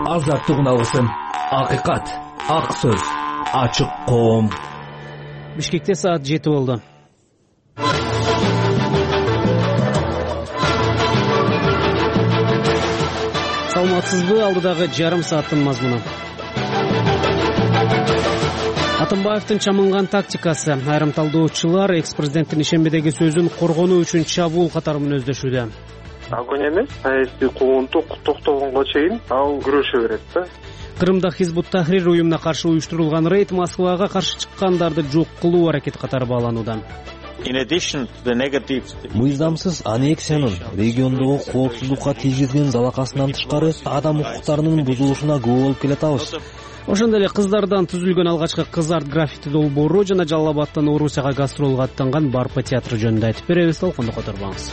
Азаттык алгысын, акыйкат, ак сөз, ачык коом. Бишкекте саат 7 болду. Саламатсызбы, алдыдагы жарым сааттын мазмуну. Атамбаевдин чамынган тактикасы. Айрым талдоочулар экс-президенттин ишембедеги сөзүн коргонуу үчүн чабуул катары мүнөздөшүүдө. Огонь эмес, саясий куугунтук токтогонго чейин ал күрөшө берет да. Кырымда Хизбут Тахрир уюмуна каршы уюштурулган рейд Москвага каршы чыккандарды жок кылуу аракети катары бааланууда. Мыйзамсыз аннексиянын региондогу коопсуздукка тийгизген залакасынан тышкары адам укуктарынын бузулушуна күбө болуп келатабыз. Ошондой эле кыздардан түзүлгөн алгачкы кыз арт граффити долбоору жана Жалал Абадтан Орусияга гастролго аттанган Барпа театры жөнүндө айтып беребиз. Толкунду которбаңыз.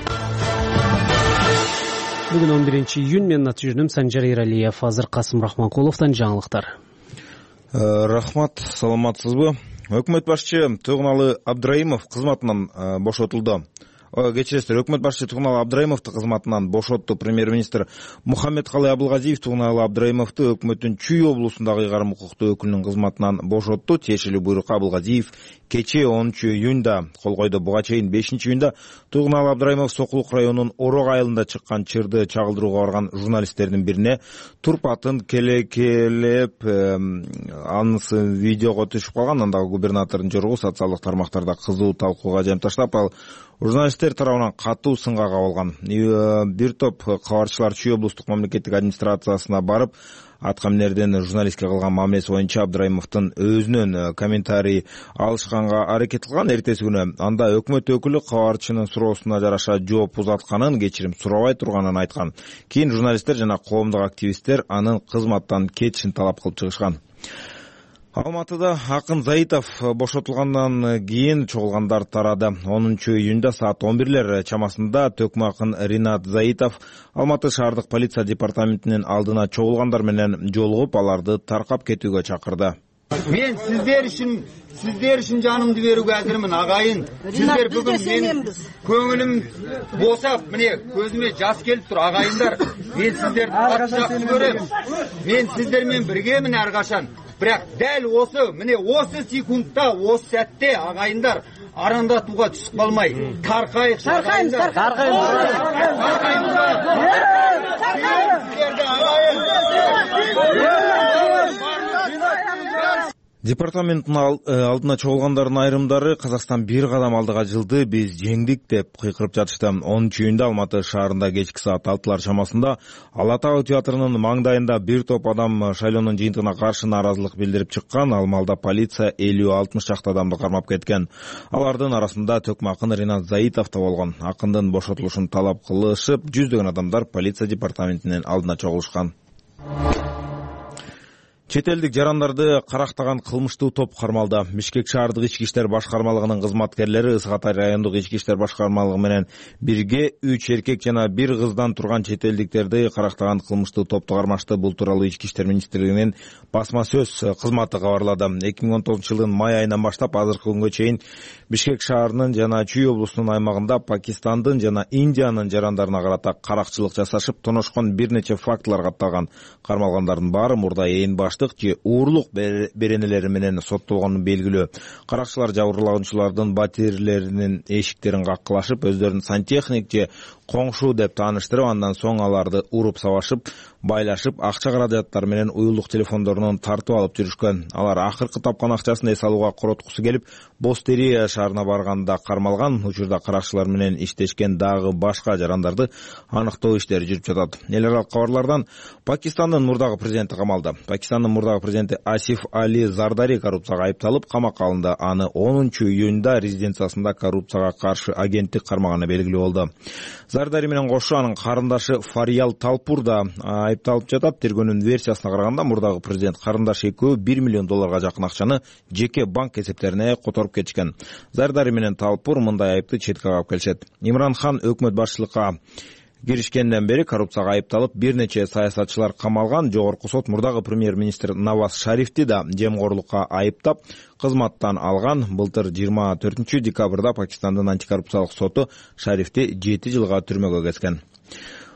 Бүгүн 11-июнь, мен Натыжүнүм Санжар Эралиев. Азыр Касым Рахманкуловдон жаңылыктар. Рахмат, саламатсызбы? Өкмөт башчы Тугуналы Абдраимов кызматынан бошотулду. Кечиресиздер, өкмөт башчы Тугуналы Абдраимовду кызматынан бошотту. Премьер-министр Мухаммедкалый Абылгазиев Тугуналы Абдраимовду өкмөттүн Чүй облусундагы ыйгарым укуктуу өкүлүнүн кызматынан бошотту. Тиешелүү буйрукка Абылгазиев кечээ 10-июнда кол койду. Буга чейин 5-июнда Тугуналы Абдраимов Сокулук районунун Орок айылында чыккан чырды чагылдырууга барган журналисттердин бирине турпатын келекелеп анысы видеого түшүп калган. Андагы губернатордун жоругу социалдык тармактарда кызуу талкууга жамташтап, ал журналисттер тарабынан катуу сынга кабылган. Бир топ кабарчылар Чүй облустук мамлекеттик администрациясына барып, аткаминерден журналистке кылган мамилеси боюнча Абдраимовдун өзүнөн комментарий алышканга аракет кылган. Эртеси күнү анда өкмөт өкүлү кабарчынын суроосуна жараша жооп узатканын, кечирим сурабай турганын айткан. Кийин журналисттер жана коомдук активисттер анын кызматтан кетишин талап кылып чыгышкан. Алматыда Акын Заитов бошотулгандан кийин чогулгандар тарады. 10-июнда саат 11-лер чамасында төкмө акын Ринат Заитов Алматы шаардык полиция департаментинин алдына чогулгандар менен жолугуп, аларды таркап кетүүгө чакырды. Мен сиздер үчүн жанымды берүүгө азырмын, агайын. Сиздер бүгүн менин көңүлүм босап, міне көзүмө жас келип тур, агайындар. Мен сиздерди жакшы көрөм. Мен сиздермен биргемин ар качан. Бирок дәл осы секундта, осы сәтте агайындар арандатууга түшүп калмай, таркайык агайындар. Департаменттин алдына чогулгандардын айрымдары Казакстан бир кадам алдыга жылды, биз жеңдик деп кыйкырып жатышты. 10-июнда Алматы шаарында кечки саат 6-лар чамасында Ала Тау театрынын маңдайында бир топ адам шайлоонун жыйынтыгына каршы нааразылык билдирип чыккан. Ал маалда полиция 50-60 чакты адамды кармап кеткен. Алардын арасында төкмө акын Ринат Заитов да болгон. Акындын бошотулушун талап кылышып, жүздөгөн адамдар полиция департаментинин алдына чогулушкан. Чет элдик жарандарды карактаган кылмыштуу топ кармалды. Бишкек шаардык ички иштер башкармалыгынын кызматкерлери Ысык Атай райондук ички иштер башкармалыгы менен бирге 3 эркек жана 1 кыздан турган чет элдиктерди карактаган кылмыштуу топту кармашты. Бул тууралуу Ички иштер министрлигинин басма сөз кызматы кабарлады. 2019-жылдын май айынан баштап азыркы күнгө чейин Бишкек шаарынын жана Чүй облусунун аймагында Пакистандын жана Индиянын жарандарына карата каракчылык жасашып, тоношкон бир нече фактылар катталган. Кармалгандардын баары мурда ээн баштык же уурлук беренелери менен соттолгону белгилүү. Каракчылар жабырлануучулардын батирлеринин эшиктерин каккылашып, өздөрүн сантехник же коңшу деп тааныштырып, андан соң аларды уруп сабашып, байлашып, акча каражаттары менен уюлдук телефондорунан тартып алып жүрүшкөн. Алар акыркы тапкан акчасын эс алууга короткусу келип, Бостерия шаарына барганда кармалган. Учурда каракчылар менен иштешкен дагы башка жарандарды аныктоо иштери жүрүп жатат. Эл аралык кабарлардан Пакистандын мурдагы президенти камалды. Пакистандын мурдагы президенти Асиф Али Зардари коррупцияга айыпталып, камакка алынды. Аны 10-июнда резиденциясында коррупцияга каршы агенттик кармаганы белгилүү болду. Зардари менен кошо анын карындашы Фариял Талпур да айыпталып жатат. Тергөөнүн версиясына караганда, мурдагы президент карындашы экөө $1 миллион жакын акчаны жеке банк эсептерине которуп кетишкен. Зардари менен Талпур мындай айыпты четке кагып келишет. Имран Хан өкмөт башчылыкка киришкенден бери коррупцияга айыпталып, бир нече саясатчылар камалган. Жогорку сот мурдагы премьер-министр Наваз Шарифти да жемгорлукка айыптап, кызматтан алган. Былтыр 24-декабрда Пакистандын антикоррупциялык соту Шарифти 7 жылга түрмөгө кескен.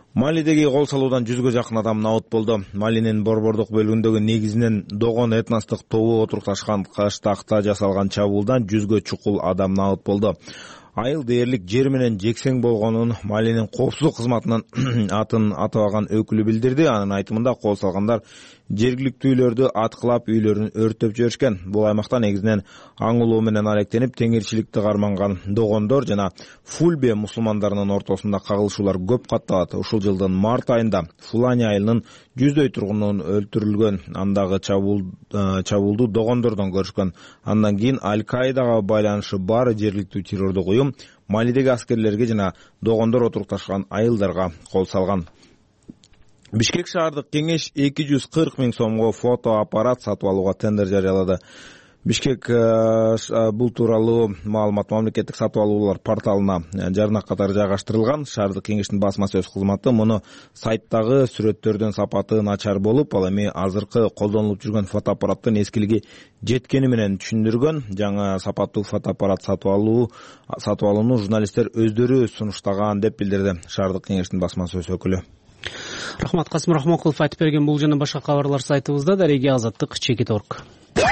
Малидеги кол салуудан 100га жакын адам набыт болду. Малинин борбордук бөлүгүндөгү негизинен Догон этностук тобу отурукташкан кыштакта жасалган чабуулдан 100га чукул адам набыт болду. Айыл дээрлик жер менен жексең болгонун Малинин коопсуздук кызматынын атын атабаган өкүлү билдирди. Анын айтымында кол салгандар жергиликтүүлөрдү аткылап үйлөрүн өрттөп жиберишкен. Бул аймакта негизинен аң улуу менен алектенип теңирчиликти карманган Догондор жана Фульбе мусулмандарынын ортосунда кагылышуулар көп катталат. Ушул жылдын март айында Фулани айылынын 100дөй тургунунун өлтүрүлгөн. Андагы чабуулду Догондордон көрүшкөн. Андан кийин Аль-Каидага байланышы бар жергиликтүү террордук уюм Малидеги аскерлерге жана Догондор отурукташкан айылдарга кол салган. Бишкек шаардык кеңеш 240 миң сомго фотоаппарат сатып алууга тендер жарыялады. Бишкек бул тууралуу маалымат мамлекеттик сатып алуулар порталына жарнак катары жайгаштырылган. Шаардык кеңештин басма сөз кызматы муну сайттагы сүрөттөрдүн сапаты начар болуп, ал эми азыркы колдонулуп жүргөн фотоаппараттын эскилиги жеткени менен түшүндүргөн. Жаңы сапаттуу фотоаппарат сатып алууну журналисттер өздөрү сунуштаган деп билдирди шаардык кеңештин басма сөз өкүлү. Рахмат, Касым Рахмонкулов айтып берген. Бул жана башка кабарлар сайтыбызда. Дареги Азаттык, Чекит.орг.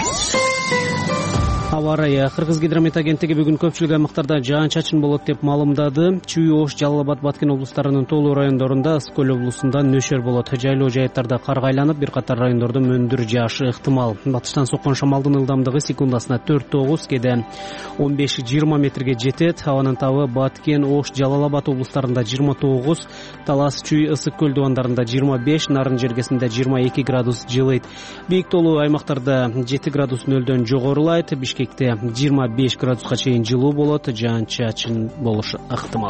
Аба ырайы. Кыргыз гидромет агенттиги бүгүн көпчүлүк аймактарда жаан-чачын болот деп маалымдады. Чүй, Ош, Жалал Абад, Баткен облустарынын толуу райондорунда, Ысык-Көл облусунда нөшөр болот. Жайлоо жайыттарда кар айланып, бир катар райондордо мөндүр жаашы ыктымал. Батыштан соккон шамалдын ылдамдыгы секундасына 4-9, кээде 15-20 метрге жетет. Абанын табы Баткен, Ош, Жалал Абад облустарында 29, Талас, Чүй, Ысык-Көл дубандарында 25, Нарын жергесинде 22 градус жылыйт. Бийик толуу аймактарда 7 градус нөлдөн жогорулайт. Бишкекте 25 градуска чейин жылуу болот, жаан-чачын болушу ыктымал.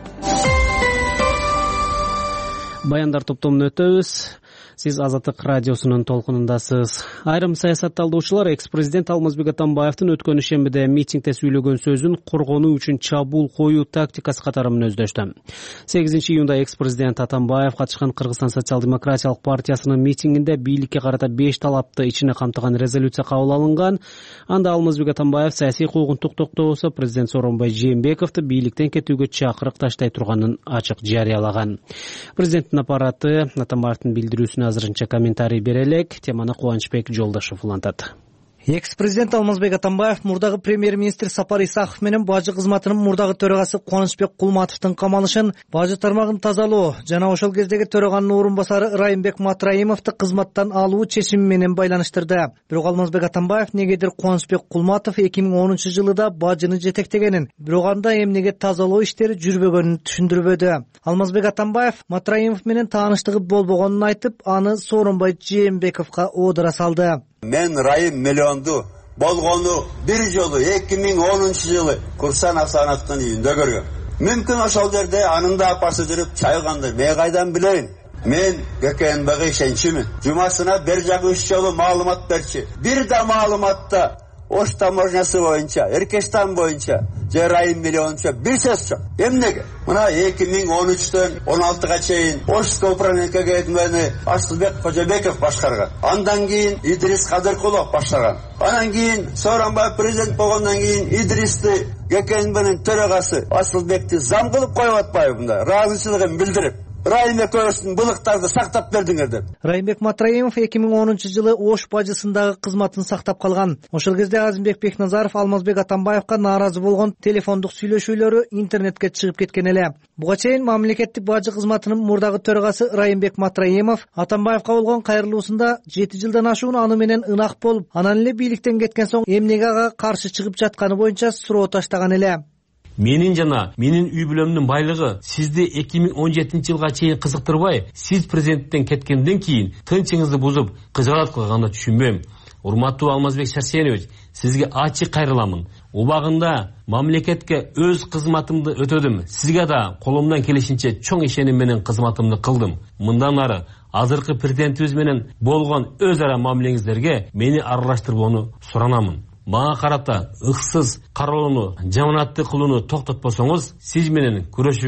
Баяндар топтомун өтөбүз. Сиз Азаттык радиосунун толкунундасыз. Айрым саясатталуучулар экс-президент Алмазбек Атамбаевдин өткөн ишембиде митингде сүйлөгөн сөзүн коргонуу үчүн чабуул коюу тактикасы катары мүнөздөштү. 8-июнда экс-президент Атамбаев катышкан Кыргызстан социал-демократиялык партиясынын митингинде бийликке карата 5 талапты ичине камтыган резолюция кабыл алынган. Анда Алмазбек Атамбаев саясий куугунтук токтоосо президент Сооронбай Жээнбековду бийликтен кетүүгө чакырык таштай турганын ачык жарыялаган. Президенттин аппараты Атамбаевдин билдирүүсүнө азырынча комментарий бере элек. Теманы Кубанычбек Жолдошов улантат. Экс-президент Алмазбек Атамбаев мурдагы премьер-министр Сапар Исаков менен бажы кызматынын мурдагы төрагасы Кубанычбек Кулматовдун камалышын, бажы тармагын тазалоо жана ошол кездеги төраганын орун басары Райымбек Матраимовду кызматтан алуу чечими менен байланыштырды. Бирок Алмазбек Атамбаев негедир Кубанычбек Кулматов 2010-жылы бажыны жетектегенин, бирок анда эмнеге тазалоо иштери жүрбөгөнүн түшүндүрбөдү. Алмазбек Атамбаев Матраимов менен тааныштыгы болбогонун айтып, аны Сооронбай Жээнбековго оодура салды. Мен Райым миллионду болгону бир жолу 2010-жылы Курсан Асановдун үйүндө көргөм. Мүмкүн ошол жерде анын да апасы жүрүп чай кылганды. Мен кайдан билейин? Мен ГКНБга ишенчимин. Жумасына бир жагы 3 жолу маалымат берчи. Бир да маалыматта Ош таможнясы боюнча, Эркештан боюнча, же Райым миллионча бир сөз жок. Эмнеге? Мына 2013-төн 16-га чейин Ошское управление КГБны Асылбек Кожобеков башкарган. Андан кийин Идрис Кадыркулов башкарган. Андан кийин Сооронбай президент болгондон кийин Идристи ГКНБнын төрагасы Асылбекти зам кылып коюп атпайбы мында? Ыраазычылыгын билдирип Райым экөөбүздүн былыктарды сактап бердиңер деп. Райымбек Матраимов 2010-жылы Ош бажысындагы кызматын сактап калган. Ошол кезде Азимбек Бекназаров Алмазбек Атамбаевга нааразы болгон телефондук сүйлөшүүлөрү интернетке чыгып кеткен эле. Буга чейин мамлекеттик бажы кызматынын мурдагы төрагасы Райымбек Матраимов Атамбаевга болгон кайрылуусунда 7 жылдан ашуун аны менен ынак болуп, анан эле бийликтен кеткен соң эмнеге ага каршы чыгып жатканы боюнча суроо таштаган эле. Менин жана менин үй бүлөмдүн байлыгы сизди 2017-жылга чейин кызыктырбай, сиз президенттен кеткенден кийин тынчыңызды бузуп, кыжаат кылганды түшүнбөйм. Урматтуу Алмазбек Шарсенович, сизге ачык кайрыламын. Убагында мамлекетке өз кызматымды өтөдүм. Сизге да колумдан келишинче чоң ишеним менен кызматымды кылдым. Мындан ары азыркы президентибиз менен болгон өз ара мамилеңиздерге мени аралаштырбоону суранамын. Мага карата ыксыз каралууну, жаманатты кылууну токтотпосоңуз, сиз менен күрөшүүгө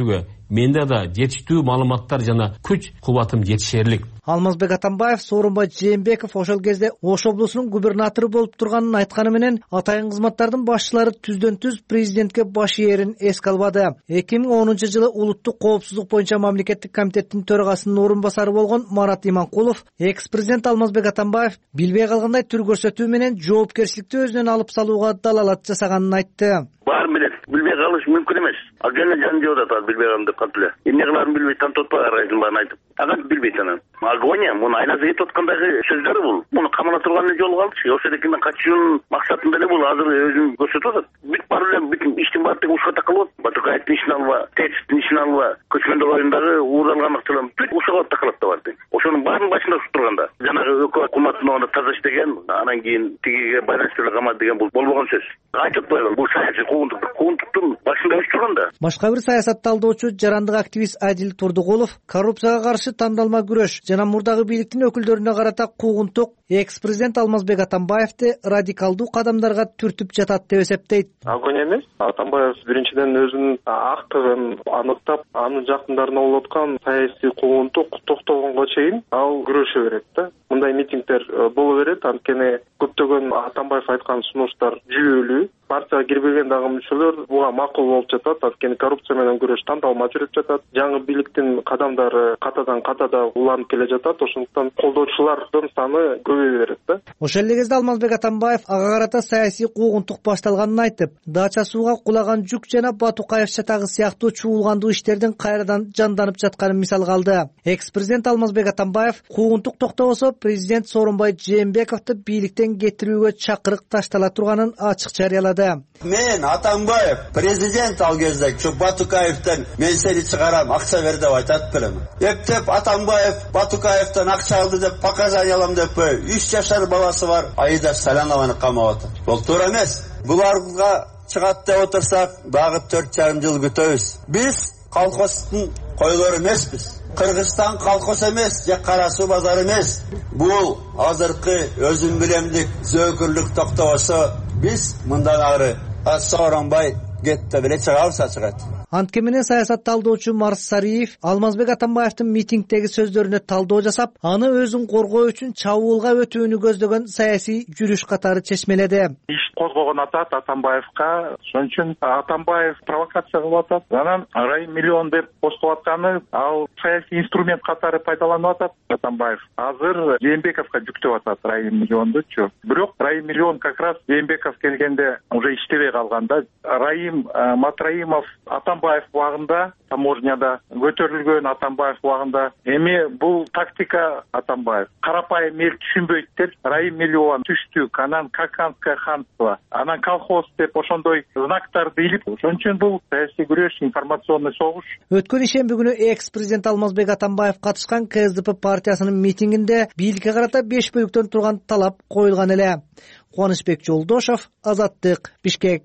менде да жетиштүү маалыматтар жана күч кубатым жетишерлик. Алмазбек Атамбаев Сооронбай Жээнбеков ошол кезде Ош облусунун губернатору болуп турганын айтканы менен атайын кызматтардын башчылары түздөн түз президентке баш ээрин эске албады. 2010 жылы улуттук коопсуздук боюнча мамлекеттик комитеттин төрагасынын орун басары болгон Марат Иманкулов экс-президент Алмазбек Атамбаев билбей калгандай түр көрсөтүү менен жоопкерчиликти өзүнөн алып салууга далалат жасаганын айтты. Бар менен билбей калыш мүмкүн эмес. Ал жана жан жеп атат билбей калдым деп калды эле. Эмне кыларын билбей тантып атпай арайдын баарын айтып. Ага билбейт анан. Агония муну айласы кетип аткандагы сөздөр бул. Муну камана турган эле жолу калдычы. Ошодекинен качуунун максатында эле бул азыр өзүн көрсөтүп атат. Бүт бар эле бүтүн иштин баардыгы ушуга такалып атат. Батукаевдин ишин алба, ТЭЦтин ишин алба, көчмөндөр районундагы ууралган актылам бүт ушуга такалып да барды. Ошонун баарынын башында уруп турганда жанагы өкмөт куматын оңдоп таза иштеген, анан кийин тигиге байланыштуу эле камады деген бул болбогон сөз. Айтып атпайбы бул саясий куугунтуктун башында өсүп турганда. Башка бир саясат талдоочу, жарандык активист Адил Турдугулов коррупцияга каршы тандалма күрөш жана мурдагы бийликтин өкүлдөрүнө карата куугунтук экс-президент Алмазбек Атамбаевди радикалдуу кадамдарга түртүп жатат деп эсептейт. Агония эмес. Атамбаев биринчиден өзүнүн актыгын аныктап, анын жакындарына болуп аткан саясий куугунтук токтогонго чейин ал күрөшө берет да. Мындай митингдер боло берет, анткени көптөгөн Атамбаев айткан сунуштар жүйөлүү. Партияга кирбеген дагы мүчөлөр буга макул болуп жатат, анткени коррупция менен күрөш тандалма жүрүп жатат. Жаңы бийликтин кадамдары катадан катада уланып келе жатат, ошондуктан колдоочулардын саны көбөйө берет да. Ошол эле кезде Алмазбек Атамбаев ага карата саясий куугунтук башталганын айтып, дача сууга кулаган жүк жана Батукаев чатагы сыяктуу чуулгандуу иштердин кайрадан жанданып жатканын мисалга алды. Экс-президент Алмазбек Атамбаев куугунтук токтобосо президент Сооронбай Жээнбековду бийликтен кетирүүгө чакырык таштала турганын ачык жарыялады. Мен Атамбаев президент ал кезде Батукаевтен мен сени чыгарам, акча бер деп айтат белем. Эптеп Атамбаев Батукаевтен акча алды деп показания алам деп 3 жашар баласы бар Аида Салянованы камап атат. Бул туура эмес. Буларга чыгат деп отурсак, дагы 4,5 жыл күтөбүз. Биз колхоздун койлору эмеспиз. Кыргызстан колхоз эмес, же Кара суу базары эмес. Бул азыркы өзүм билемдик зөөкүрлүк токтобосо биз мындан ары Сооронбай кетти беле чыгабыз чыгат. Антке менен саясат талдоочу Марс Сариев Алмазбек Атамбаевдин митингдеги сөздөрүнө талдоо жасап, аны өзүн коргоо үчүн чабуулга өтүүнү көздөгөн саясий жүрүш катары чечмеледи. Иш козгогон атат Атамбаевка, ошон үчүн Атамбаев провокация кылып атат. Анан райым миллион деп поступ атканы ал саясий инструмент катары пайдаланып атат Атамбаев. Азыр Жээнбековго жүктөп атат райым миллиондучу. Бирок райым миллион как раз Жээнбеков келгенде уже иштебей калганда. Райым Матраимов Атамбаев убагында таможняда көтөрүлгөн Атамбаев убагында. Эми бул тактика Атамбаев. Карапайым эл түшүнбөйт деп райым миллион түштүк, анан Каканское ханство, анан колхоз деп ошондой знактарды илип, ошон үчүн бул саясий күрөш, информационный согуш. Өткөн ишемби күнү экс-президент Алмазбек Атамбаев катышкан КСДП партиясынын митингинде бийликке карата 5 бөлүктөн турган талап коюлган эле. Кубанычбек Жолдошов, Азаттык, Бишкек.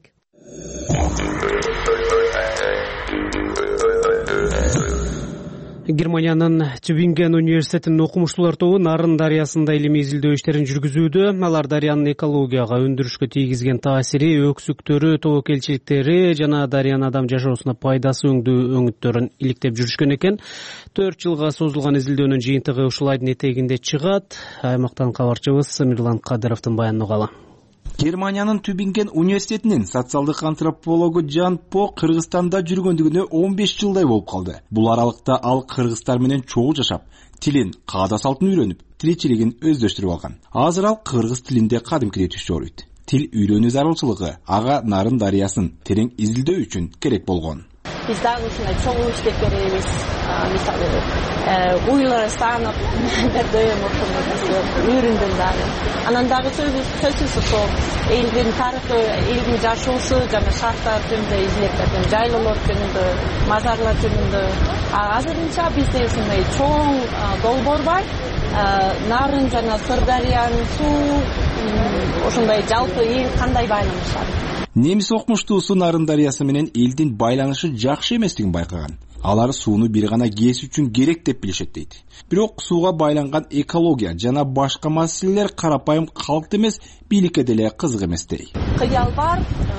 Германиянын Тюбинген университетинин окумуштуулар тобу Нарын дарыясында илимий изилдөө иштерин жүргүзүүдө. Алар дарыянын экологияга, өндүрүшкө тийгизген таасири, өксүктөрү, тобокелчиликтери жана дарыянын адам жашоосуна пайдасы өңдүү өңүттөрүн иликтеп жүрүшкөн экен. 4 жылга созулган изилдөөнүн жыйынтыгы ушул айдын этегинде чыгат. Аймактан кабарчыбыз Мирлан Кадыровдун баянын угалы. Германиянын Тюбинген университетинин социалдык антропологу Жан По Кыргызстанда жүргөндүгүнө 15 жылдай болуп калды. Бул аралыкта ал кыргыздар менен чогуу жашап, тилин, каада салтын үйрөнүп, тиричилигин өздөштүрүп алган. Азыр ал кыргыз тилинде кадимкидей түз жоруйт. Тил үйрөнүү зарылчылыгы ага Нарын дарыясын терең изилдөө үчүн керек болгон. Биз дагы ушундай чогуу иштеп беребиз. Мисалы, уйлар станып, бердем ошондой үйрөндүм дагы. Анан дагы сөзсүз ошол элдин тарыхы, элдин жашоосу жана шарттар жөнүндө изилеп бердим. Жайлоолор жөнүндө, мазарлар жөнүндө. Азырынча бизде ушундай чоң долбоор бар. Нарын жана Сырдарыянын суу ошондой жалпы эл кандай байланышат. Немис окумуштуусу Нарын дарыясы менен элдин байланышы жакшы эместигин байкаган. Алар сууну бир гана кээс үчүн керек деп билишет дейт. Бирок сууга байланган экология жана башка маселелер карапайым калк эмес, бийликке деле кызык эмес дей. Кыял бар,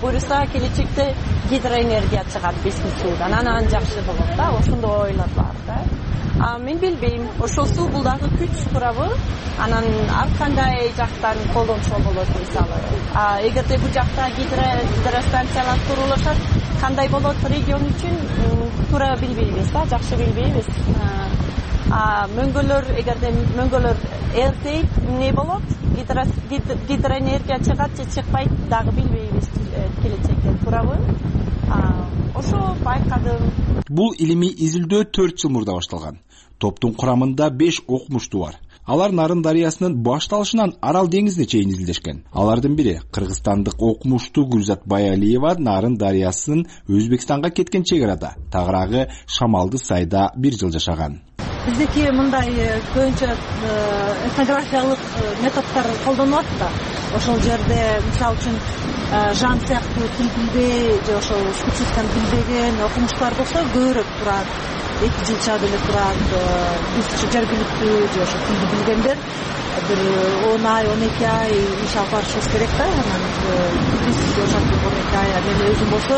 буюрса келечекте гидроэнергия чыгат биздин суудан, анан жакшы болот да, ошондой ойлор бар да. Мен билбейм, ошол суу бул дагы күч туурабы, анан ар кандай жактан колдонсо болот мисалы. Эгерде бул жакта гидростанциялар курулушат, кандай болот регион үчүн туура билбейбиз да, жакшы билбейбиз. Мөңгөлөр, эгерде мөңгөлөр эртейт, эмне болот? Гидроэнергия чыгат же чыкпайт, дагы билбейбиз келечекте, туурабы? Ошо байкадым. Бул илимий изилдөө 4 жыл мурда башталган. Топтун курамында 5 окумуштуу бар. Алар Нарын дарыясынын башталышынан Арал деңизине чейин изилдешкен. Алардын бири кыргызстандык окумуштуу Гүлзат Баялиева Нарын дарыясынын Өзбекстанга кеткен чек арада, тагыраагы Шамалды сайда 1 жыл жашаган. Биздики мындай көбүнчө этнографиялык методдор колдонулат да. Ошол жерде мисалы үчүн жан сыяктуу тил билбей же ошол спецификаны билбеген окумуштуулар болсо көбүрөөк турат. 2 жылча деле турат. Биз жергиликтүү же ошо тилди билгендер бир 10 ай, 12 ай иш алып барышыбыз керек да. Анан биз ошентип 12 ай, мен өзүм болсо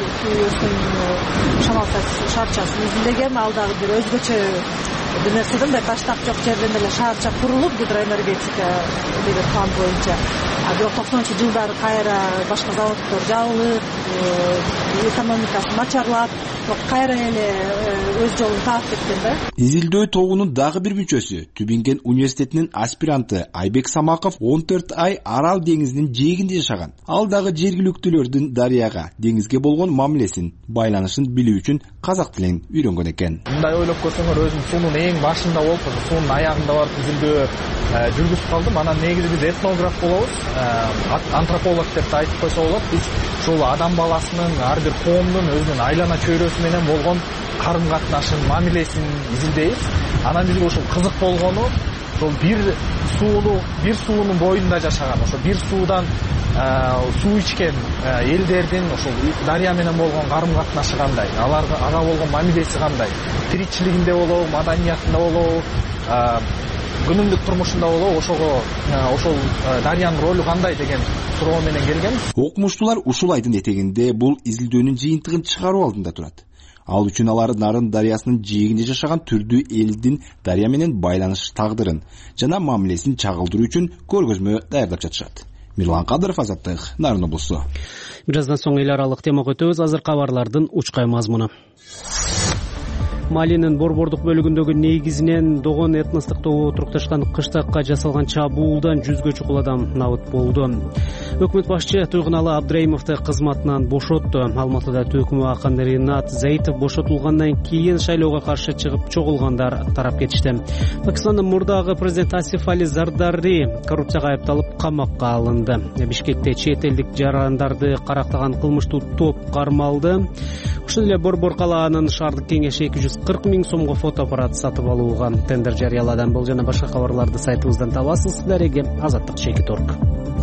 Шамал шаарчасын изилдегем, ал дагы бир өзгөчө бир нерседен да таштак жок жерден эле шаарча курулуп гидроэнергетика деген план боюнча. Бирок 90-жылдары кайра башка заводдор жабылып, экономикасы начарлап, кайра эле өз жолун таап кеткен да. Изилдөө тобунун дагы бир мүчөсү Тюбинген университетинин аспиранты Айбек Самаков 14 ай Арал деңизинин жээгинде жашаган. Ал дагы жергиликтүүлөрдүн дарыяга, деңизге болгон мамилесин, байланышын билүү үчүн казак тилин үйрөнгөн экен. Мындай ойлоп көрсөңөр, өзүм суунун эң башында болуп, суунун аягында барып изилдөө жүргүзүп калдым. Анан негизи биз этнограф болобуз, антрополог деп айтып койсо болот. Биз ушул адам баласынын, ар бир коомдун өзүнүн айлана чөйрөсү менен болгон карым катнашын, мамилесин изилдейбиз. Анан бизге ушул кызык болгону, ошол бир суунун боюнда жашаган, ошо бир суудан суу ичкен элдердин ошол дарыя менен болгон карым катнашы кандай, ага болгон мамилеси кандай, тиричилигинде болобу, маданиятында болобу, күнүмдүк турмушунда болобу, ошол дарыянын ролу кандай деген суроо менен келгенбиз. Окумуштуулар ушул айдын этегинде бул изилдөөнүн жыйынтыгын чыгаруу алдында турат. Ал үчүн алар Нарын дарыясынын жээгинде жашаган түрдүү элдин дарыя менен байланыш тагдырын жана мамилесин чагылдыруу үчүн көргөзмө даярдап жатышат. Мирлан Кадыров, Азаттык, Нарын облусу. Бир аздан соң эл аралык темага өтөбүз. Азыр кабарлардын учкай мазмуну. Малинин борбордук бөлүгүндөгү негизинен догон этностук тобу турукташкан кыштакка жасалган чабуулдан 100гө чукул адам набыт болду. Өкмөт башчы Туйгуналы Абдрайымовду кызматынан бошотту. Алматыда төкмө акын Ринат Заитов бошотулгандан кийин шайлоого каршы чыгып чогулгандар тарап кетишти. Пакистандын мурдагы президенти Асиф Али Зардари коррупцияга айыпталып камакка алынды. Бишкекте чет элдик жарандарды карактаган кылмыштуу топ кармалды. Ушул эле Борбор калаанын шаардык кеңеши 240 миң сомго фотоаппарат сатып алууга тендер жарыяладан. Бул жана башка кабарларды сайтыбыздан табасыз. Дареге Азаттык Чекиторг.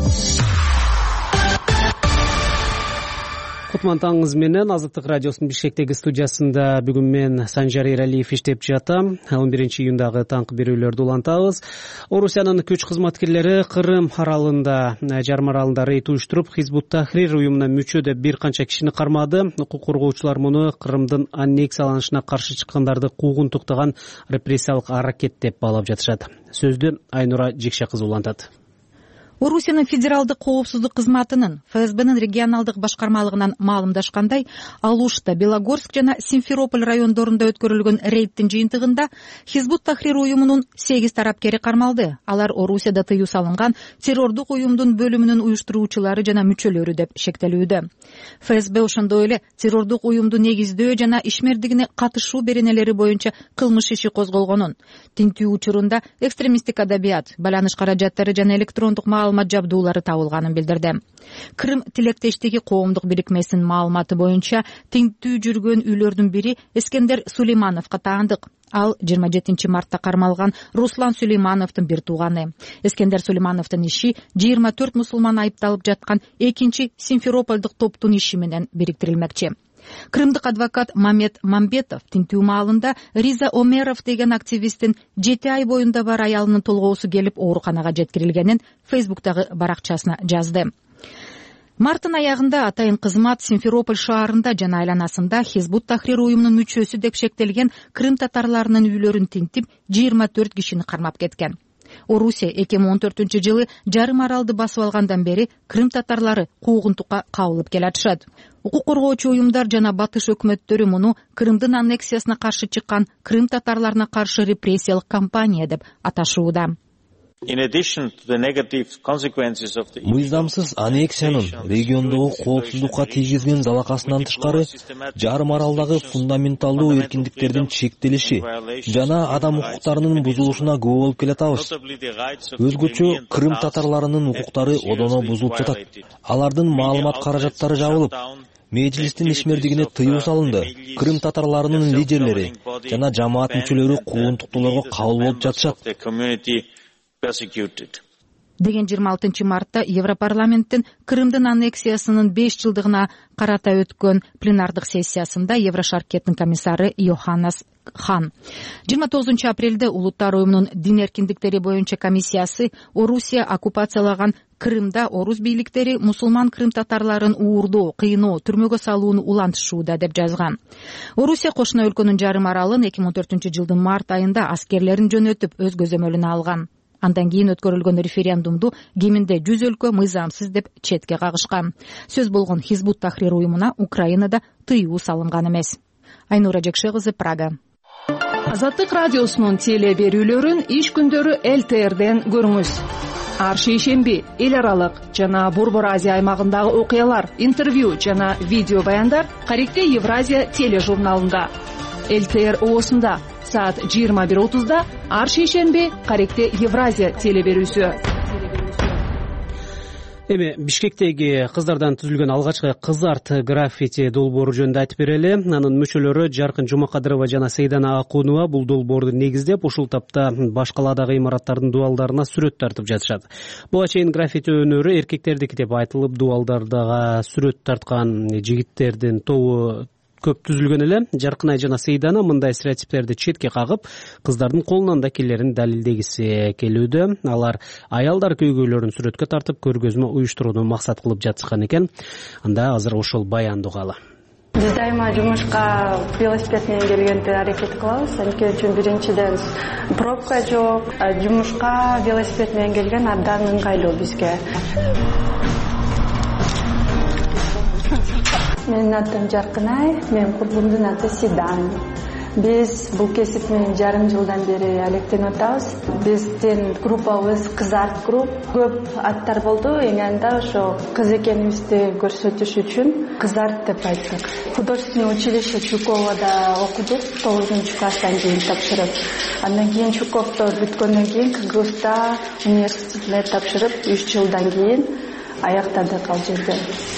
Кутман таңыңыз менен. Азаттык радиосунун Бишкектеги студиясында бүгүн мен Санжар Эралиев иштеп жатам. 11-июндагы таңкы берүүлөрдү улантабыз. Орусиянын күч кызматкерлери Кырым аралында, жарым аралында рейд уюштуруп, Хизбут Тахрир уюмуна мүчө деп бир канча кишини кармады. Укук коргоочулар муну Кырымдын аннексияланышына каршы чыккандарды куугунтуктаган репрессиялык аракет деп баалап жатышат. Сөздү Айнура Жекше кызы улантат. Орусиянын федералдык коопсуздук кызматынын ФСБнын регионалдык башкармалыгынан маалымдашкандай, Алушта, Белогорск жана Симферополь райондорунда өткөрүлгөн рейдтин жыйынтыгында Хизбут Тахрир уюмунун 8 тарапкери кармалды. Алар Орусияда тыюу салынган террордук уюмдун бөлүмүнүн уюштуруучулары жана мүчөлөрү деп шектелүүдө. ФСБ ошондой эле террордук уюмду негиздөө жана ишмердигине катышуу беренелери боюнча кылмыш иши козголгонун, тинтүү учурунда экстремисттик адабият, байланыш каражаттары жана электрондук маалымат жабдуулары табылганын билдирди. Крым тилектештиги коомдук бирикмесинин маалыматы боюнча тинтүү жүргөн үйлөрдүн бири Эскендер Сулеймановго таандык. Ал 27 мартта кармалган Руслан Сулеймановдун бир тууганы. Эскендер Сулеймановдун иши 24 мусулман айыпталып жаткан экинчи Симферопольдук топтун иши менен бириктирилмекчи. Крымдык адвокат Мамед Мамбетов тинтүү маалында Риза Омеров деген активисттин 7 ай боюнда бар аялынын толгоосу келип ооруканага жеткирилгенин Фейсбуктагы баракчасына жазды. Марттын аягында атайын кызмат Симферополь шаарында жана айланасында Хизбут Тахрир уюмунун мүчөсү деп шектелген Крым татарларынын үйлөрүн тинтип 24 кишини кармап кеткен. Орусия 2014-жылы жарым аралды басып алгандан бери Крым татарлары куугунтукка кабылып келатышат. Укук коргоочу уюмдар жана батыш өкмөттөрү муну Крымдын аннексиясына каршы чыккан Крым татарларына каршы репрессиялык кампания деп аташууда. Мыйзамсыз аннексиянын региондогу коопсуздукка тийгизген залакасынан тышкары жарым аралдагы фундаменталдуу эркиндиктердин чектелиши жана адам укуктарынын бузулушуна күбө болуп келатабыз. Өзгөчө Крым татарларынын укуктары одоно бузулуп жатат. Алардын маалымат каражаттары жабылып, Мejлистин ишмердигине тыюу салынды. Крым татарларынын лидерлери жана жамаат мүчөлөрү куугунтуктуулорго кабыл болуп жатышат. Деген 26 мартта Европарламенттин Крымдын аннексиясынын 5 жылдыгына карата өткөн пленардык сессиясында Еврошаркеттин комиссары Йоханнес Хан. 29 апрелде Улуттар уюмунун дин эркиндиктери боюнча комиссиясы Орусия оккупациялаган Крымда орус бийликтери мусулман Крым татарларын уурдоо, кыйноо, түрмөгө салууну улантышууда деп жазган. Орусия кошуна өлкөнүн жарым аралын 2014-жылдын март айында аскерлерин жөнөтүп өз көзөмөлүнө алган. Андан кийин өткөрүлгөн референдумду кеминде 100 өлкө мыйзамсыз деп четке кагышкан. Сөз болгон Хизбут Тахрир уюмуна Украинада тыюу салынган эмес. Айнура Жекше кызы, Прага. Азаттык радиосунун теле берүүлөрүн иш күндөрү ЛТРден көрүңүз. Ар шейшемби эл аралык жана Борбор Азия аймагындагы окуялар, интервью жана видео баяндар Каректе Евразия тележурналында. ЛТР оосунда саат 21:30 ар шейшемби Каректе Евразия теле берүүсү. Эми Бишкектеги кыздардан түзүлгөн алгачкы кыз арт граффити долбоору жөнүндө айтып берели. Анын мүчөлөрү Жаркын Жумакадырова жана Сейдана Акунова бул долбоорду негиздеп, ушул тапта баш каладагы имараттардын дубалдарына сүрөт тартып жатышат. Буга чейин граффити өнөрү эркектердики деп айтылып, дубалдардагы сүрөт тарткан жигиттердин тобу көп түзүлгөн эле. Жаркынай жана Сейдана мындай стереотиптерди четке кагып, кыздардын колунан да келерин далилдегиси келүүдө. Алар аялдар көйгөйлөрүн сүрөткө тартып, көргөзмө уюштурууну максат кылып жатышкан экен. Анда азыр ошол баянды угалы. Биз дайыма жумушка велосипед менен келгенди аракет кылабыз. Анткени үчүн биринчиден пробка жок, жумушка велосипед менен келген абдан ыңгайлуу бизге. Менин атым Жаркынай, менин курбумдун аты Сидан. Биз бул кесип менен жарым жылдан бери алектенип атабыз. Биздин группабыз кыз арт групп. Көп аттар болду. Эң анда ошо кыз экенибизди көрсөтүш үчүн кыз арт деп айттык. Художественное училище Чуковада окудук, 9-класстан кийин тапшырып. Андан кийин Чуковдо бүткөндөн кийин КГУста университетине тапшырып, 3 жылдан кийин аяктадык ал жерде.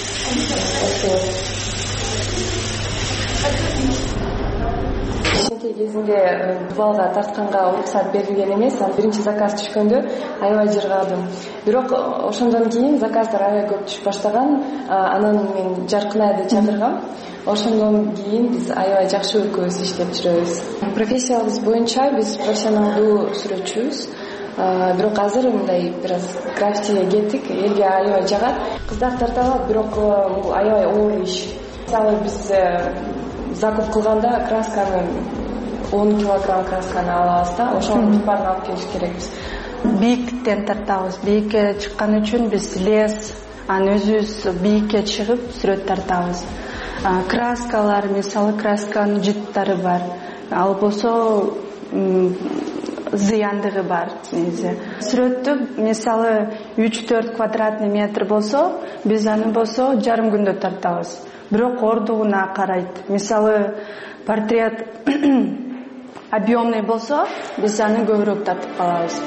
Кичинекей кезинде дубалга тартканга уруксат берилген эмес. Ал биринчи заказ түшкөндө аябай жыргадым. Бирок ошондон кийин заказдар аябай көп түшүп баштаган. Анан мен Жаркынайды чакыргам. Ошондон кийин биз аябай жакшы экөөбүз иштеп жүрөбүз. Профессиябыз боюнча биз профессионалдуу сүрөтчүбүз. Бирок азыр мындай бир аз граффитиге кеттик. Элге аябай жагат. Кыздар тарта алат, бирок бул аябай оор иш. Мисалы биз закуп кылганда красканы 10 килограмм красканы алабыз да, ошонун баарын алып келиш керекпиз. Бийиктен тартабыз. Бийикке чыккан үчүн биз лес, анан өзүбүз бийикке чыгып сүрөт тартабыз. Краскалар, мисалы красканын жыттары бар. Ал болсо зыяндыгы бар негизи. Сүрөттү мисалы 3-4 квадратный метр болсо, биз аны болсо жарым күндө тартабыз. Бирок ордугуна карайт. Мисалы портрет объемный болсо, биз аны көбүрөөк тартып калабыз.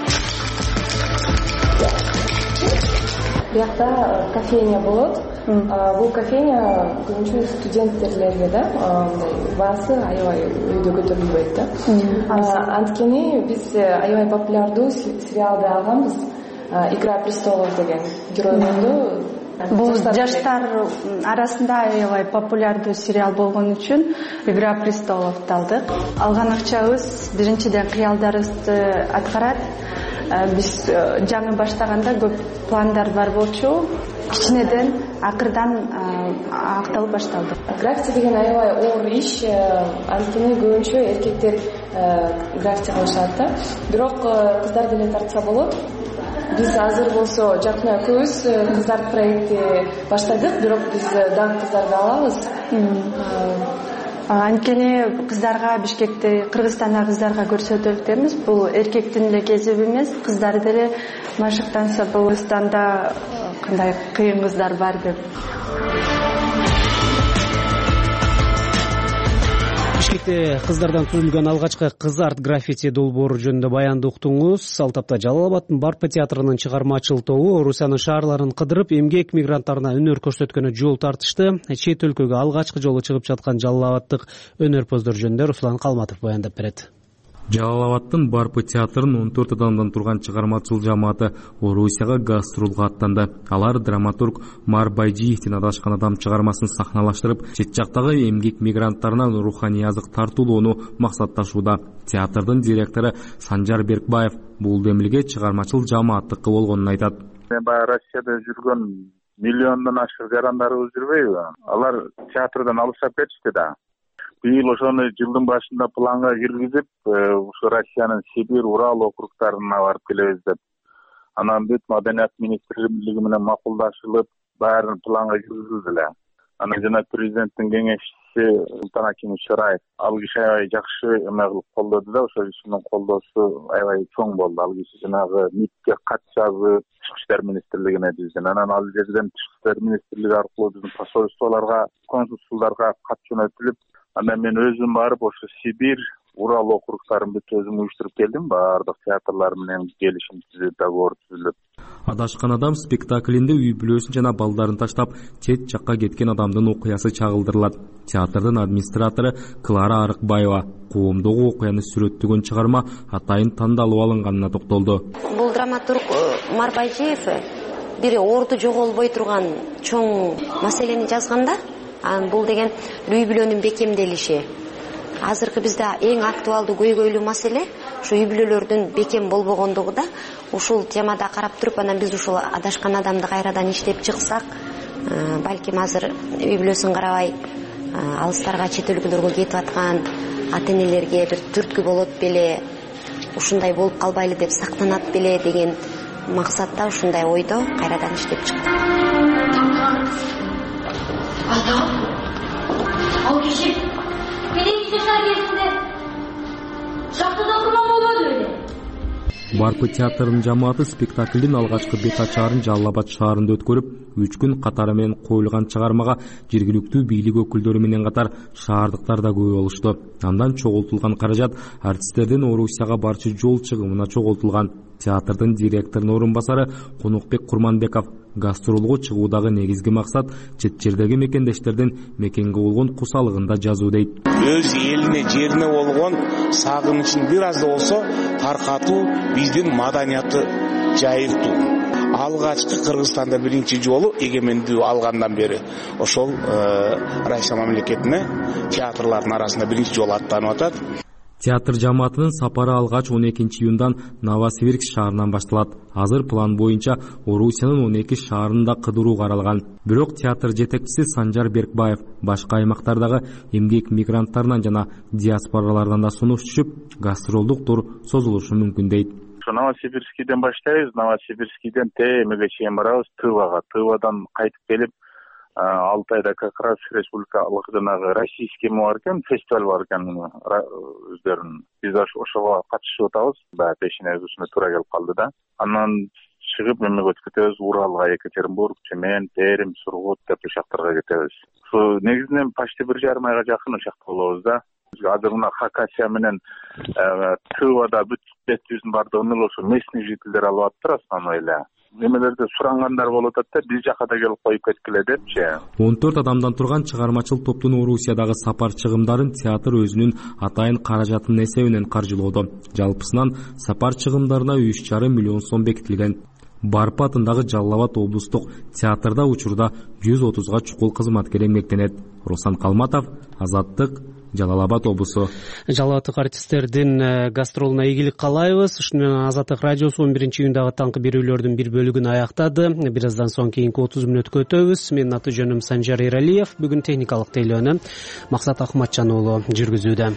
Биякта кофейня болот. Бул кофейня көбүнчө студенттерлерге да, баасы аябай өйдө көтөрүлбөйт да. Анткени биз аябай популярдуу сериалды алганбыз. Игра престолов деген геройдорду. Бул жаштар арасында аябай популярдуу сериал болгон үчүн Игра престоловду алдык. Алган акчабыз биринчиден кыялдарыбызды аткарат. Биз жаңы баштаганда көп пландар бар болчу. Кичинеден акырдан акталып башталды. Граффити деген аябай оор иш, анткени көбүнчө эркектер граффити кылышат да. Бирок кыздар деле тартса болот. Биз азыр болсо жакын экөөбүз кыздар проекти баштадык, бирок биз дагы кыздарды алабыз. Анткени кыздарга Бишкекте, Кыргызстанда кыздарга көрсөтөлүп атабыз. Бул эркектин эле кесиби эмес, кыздар деле машыктанса бул Кыргызстанда кандай кыйын кыздар бар деп. Бишкекте кыздардан түзүлгөн алгачкы кыз арт граффити долбоору жөнүндө баянды уктуңуз. Ал тапта Жалал Абадтын Барпы театрынын чыгармачыл тобу Орусиянын шаарларын кыдырып, эмгек мигранттарына өнөр көрсөткөнү жол тартышты. Чет өлкөгө алгачкы жолу чыгып жаткан Жалал Абадтык өнөрпоздор жөнүндө Руслан Калматов баяндап берет. Жалал Абадтын Барпы театрынын 14 адамдан турган чыгармачыл жамааты Орусияга гастролго аттанды. Алар драматург Мар Байжиевдин Адашкан адам чыгармасын сахналаштырып, чет жактагы эмгек мигранттарына руханий азык тартуулоону максатташууда. Театрдын директору Санжар Беркбаев бул демилге чыгармачыл жамааттыкы болгонун айтат. Баягы Россияда жүргөн миллиондон ашык жарандарыбыз жүрбөйбү? Алар театрдан алышап кетишти да. Быйыл ошону жылдын башында планга киргизип, ушу Россиянын Сибирь, Урал округтарына барып келебиз деп. Анан бүт Маданият министрлиги менен макулдашылып, баарын планга киргизилди эле. Анан жана президенттин кеңешчиси Султан Акимович Чораев ал киши аябай жакшы эме кылып колдоду да, ошол кишинин колдоосу аябай чоң болду. Ал киши жанагы МИДке кат жазып, Тышкы иштер министрлигине түздүн. Анан ал жерден Тышкы иштер министрлиги аркылуу биздин посольстволорго, консулдуктарга кат жөнөтүлүп, анан мен өзүм барып ошо Сибирь, Урал округтарын бүт өзүм уюштуруп келдим. Баардык театрлар менен келишим түзүлүп, договор түзүлүп. Адашкан адам спектаклинде үй бүлөсүн жана балдарын таштап, чет жакка кеткен адамдын окуясы чагылдырылат. Театрдын администратору Клара Арыкбаева коомдогу окуяны сүрөттөгөн чыгарма атайын тандалып алынганына токтолду. Бул драматург Мар Байжиев бир орду жоголбой турган чоң маселени жазганда, бул деген үй бүлөнүн бекемделиши. Азыркы бизде эң актуалдуу көйгөйлүү маселе ушу үй бүлөлөрдүн бекем болбогондугу да. Ушул темада карап туруп, анан биз ушул адашкан адамды кайрадан иштеп чыксак, балким азыр үй бүлөсүн карабай алыстарга, чет өлкөлөргө кетип аткан ата-энелерге бир түрткү болот беле, ушундай болуп калбайлы деп сактанат беле деген максатта ушундай ойдо кайрадан иштеп чыктык. Ал киши телевизор кезинде шахтада турган болбоду беле? Барпы театрынын жамааты спектаклдин алгачкы бет ачаарын Жалал Абад шаарында өткөрүп, 3 күн катары менен коюлган чыгармага жергиликтүү бийлик өкүлдөрү менен катар шаардыктар да көп болушту. Андан чогултулган каражат артисттердин Орусияга барчу жол чыгымына чогултулган. Театрдын директорунун орун басары Конукбек Курманбеков гастролго чыгуудагы негизги максат чет жердеги мекендештердин мекенге болгон кусалыгын да жазуу дейт. Өз элине, жерине болгон сагынычын бир аз да болсо таркатуу, биздин маданиятты жайылтуу. Алгачкы Кыргызстанда биринчи жолу эгемендүү алгандан бери ошол Россия мамлекетине театрлардын арасында биринчи жолу аттанып атат. Театр жамаатынын сапары алгач 12 июндан Новосибирск шаарынан башталат. Азыр план боюнча Орусиянын 12 шаарында кыдыруу каралган. Бирок театр жетекчиси Санжар Беркбаев башка аймактардагы эмгек мигранттарынан жана диаспоралардан да сунуш түшүп, гастролдук тур созулушу мүмкүн дейт. Новосибирскийден баштайбыз, Новосибирскийден Темеге чейин барабыз, Тывага, Тывадан кайтып келип, Алтайда как раз республикалык жанагы российский бар экен, фестиваль бар экен өздөрүнүн. Биз ошого катышып атабыз. Баягы пешине өзүнө туура келип калды да. Анан чыгып эмеге өтүп кетебиз, Уралга, Екатеринбург, Тюмень, Пермь, Сургут деп ошактарга кетебиз. Ушу негизинен почти 1,5 айга жакын ошакта болобуз да. Азыр мына Хакасия менен Тывада бүт бет жүзүн бардыгын ошо местный жителдер алып атыптыр основной эле. Немелерде сурангандар болуп атат да, биз жака да келип коюп кеткиле депчи. 14 адамдан турган чыгармачыл топтун Орусиядагы сапар чыгымдарын театр өзүнүн атайын каражатынын эсебинен каржылоодо. Жалпысынан сапар чыгымдарына 3,5 миллион сом бекитилген. Барпы атындагы Жалал Абад облустук театрда учурда 130га чукул кызматкер эмгектенет. Руслан Калматов, Азаттык, Жалал Абад облусу. Жалалаттык артисттердин гастролуна ийгилик каалайбыз. Ушуну менен Азаттык радиосу 11-июндагы таңкы берүүлөрдүн бир бөлүгүн аяктады. Бир аздан соң кийинки 30 мүнөткө өтөбүз. Менин аты жөнүм Санжар Эралиев. Бүгүн техникалык тейлөөнү Максат Акматжан уулу жүргүзүүдө.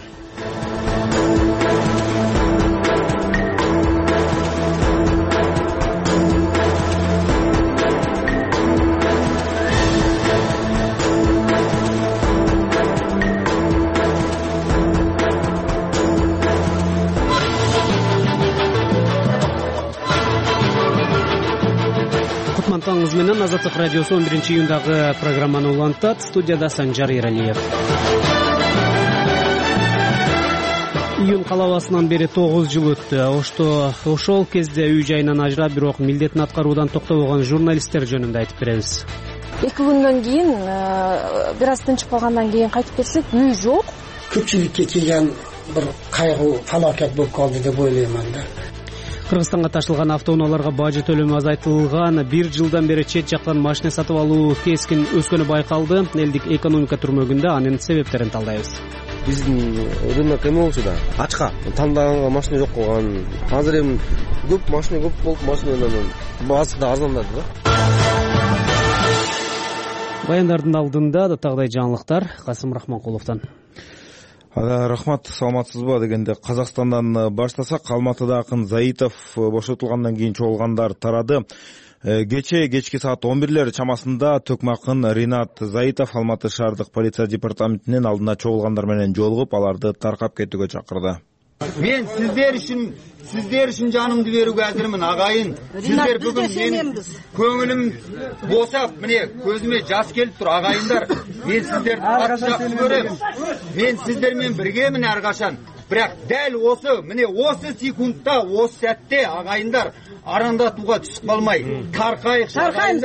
Таңыңыз менен Азаттык радиосу 11-июндагы программаны улантат. Студияда Санжар Эралиев. Июнь калабасынан бери 9 жыл өттү. Ошол кезде үй жайынан ажырап, бирок милдетин аткаруудан токтобогон журналисттер жөнүндө айтып беребиз. 2 күндөн кийин бир аз тынчып калгандан кийин кайтып келсек, үй жок. Көпчүлүккө тийген бир кайгуу фалакат болуп калды деп ойлоймун да. Кыргызстанга ташылган автоунааларга бажы төлөмү азайтылган. 1 жылдан бери чет жактан машина сатып алуу кескин өскөнү байкалды. Элдик экономика түрмөгүндө анын себептерин талдайбыз. Биздин рынок эме болчу да, ачка. Тандаганга машина жок болгон. Азыр эми көп машина көп болуп, машиналардын баасы да арзандады да. Баяндардын алдында датагыдай жаңылыктар Касым Рахманкуловдон. Рахмат, саламатсызбы дегенде Казакстандан баштасак, Алматыда акын Заитов бошотулгандан кийин чогулгандар тарады. Кече кечки саат 11-лер чамасында төкмакын Ринат Заитов Алматы шаардык полиция департаментинин алдына чогулгандар менен жолугуп, аларды таркап кетүүгө чакырды. Мен сиздер үчүн жанымды берүүгө азырмын, агайын. Сиздер бүгүн менин көңүлүм босап, міне көзүмө жас келип тур, агайындар. Мен сиздерди катты жакшы көрөм. Мен сиздермен биргемин ар качан. Бирок дәл осы секундта, осы сәтте агайындар арандатууга түшүп калмай, таркайык.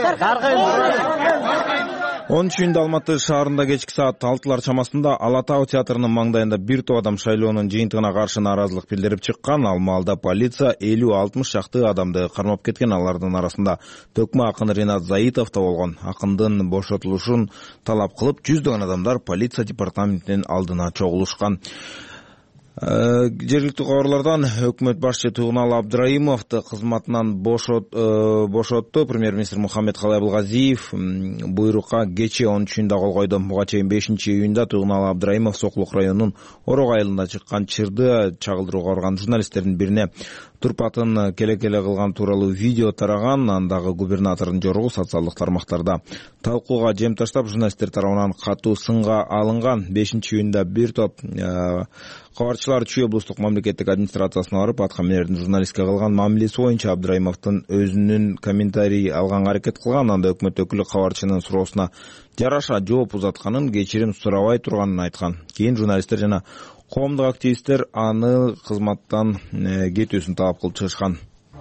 13-июнда Алматы шаарында кечки саат 6-лар чамасында Ала Тау театрынын маңдайында бир топ адам шайлоонун жыйынтыгына каршы нааразылык билдирип чыккан. Ал маалда полиция 50-60 шакты адамды кармап кеткен. Алардын арасында төкмө акын Ринат Заитов да болгон. Акындын бошотулушун талап кылып, жүздөгөн адамдар полиция департаментинин алдына чогулушкан. Жергиликтүү кабарлардан өкмөт башчы Тугунал Абдраимовду кызматынан бошотту. Премьер-министр Мухаммед Калай Абылгазиев буйрукка кече 13-июнда кол койду. Буга чейин 5-июнда Тугунал Абдраимов Сокулук районунун Орок айылында чыккан чырды чагылдырууга барган журналисттердин бирине турпатын келе-келе кылган тууралуу видео тараган. Андагы губернатордун жоругу социалдык тармактарда талкууга жем таштап, журналисттер тарабынан катуу сынга алынган. 5-июнда бир топ кабарчылар Чүй облустук мамлекеттик администрациясына барып, аткаминердин журналистке кылган мамилеси боюнча Абдраймовдун өзүнүн комментарий алганга аракет кылган. Анда өкмөт өкүлү кабарчынын суроосуна жараша жооп узатканын, кечирим сурабай турганын айткан. Кийин журналисттер жана коомдук активисттер аны кызматтан кетүүсүн талап кылып чыгышкан.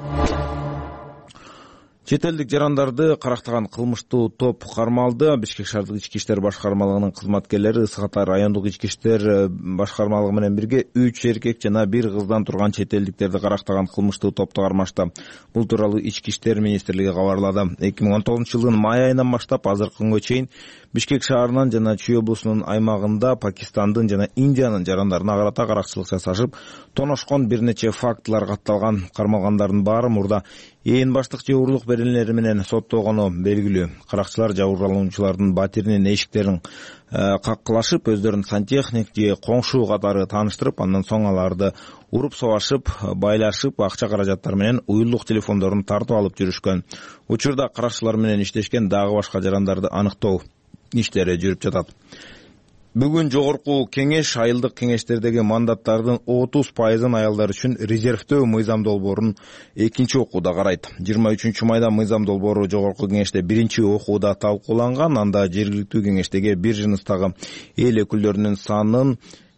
Чет элдик жарандарды карактаган кылмыштуу топ кармалды. Бишкек шаардык ички иштер башкармалыгынын кызматкерлери Ысык Атай райондук ички иштер башкармалыгы менен бирге 3 эркек жана 1 кыздан турган чет элдиктерди карактаган кылмыштуу топту кармашты. Бул тууралуу Ички иштер министрлиги кабарлады. 2019-жылдын май айынан баштап азыркы күнгө чейин Бишкек шаарынан жана Чүй облусунун аймагында Пакистандын жана Индиянын жарандарына карата каракчылык жасашып, тоношкон бир нече фактылар катталган. Кармалгандардын баары мурда ээн баштык же урлук беренелери менен соттолгону белгилүү. Каракчылар жабырлануучулардын батиринин эшиктерин каккылашып, өздөрүн сантехник же коңшу катары тааныштырып, андан соң аларды уруп собашып, байлашып, акча каражаттары менен уюлдук телефондорун тартып алып жүрүшкөн. Учурда каракчылар менен иштешкен дагы башка жарандарды аныктоо иштери жүрүп жатат. Бүгүн жогорку кеңеш айылдык кеңештердеги мандаттардын 30% аялдар үчүн резервдөө мыйзам долбоорун экинчи окууда карайт. 23-майда мыйзам долбоору жогорку кеңеште биринчи окууда талкууланган. Анда жергиликтүү кеңештеги бир жыныстагы эл өкүлдөрүнүн санын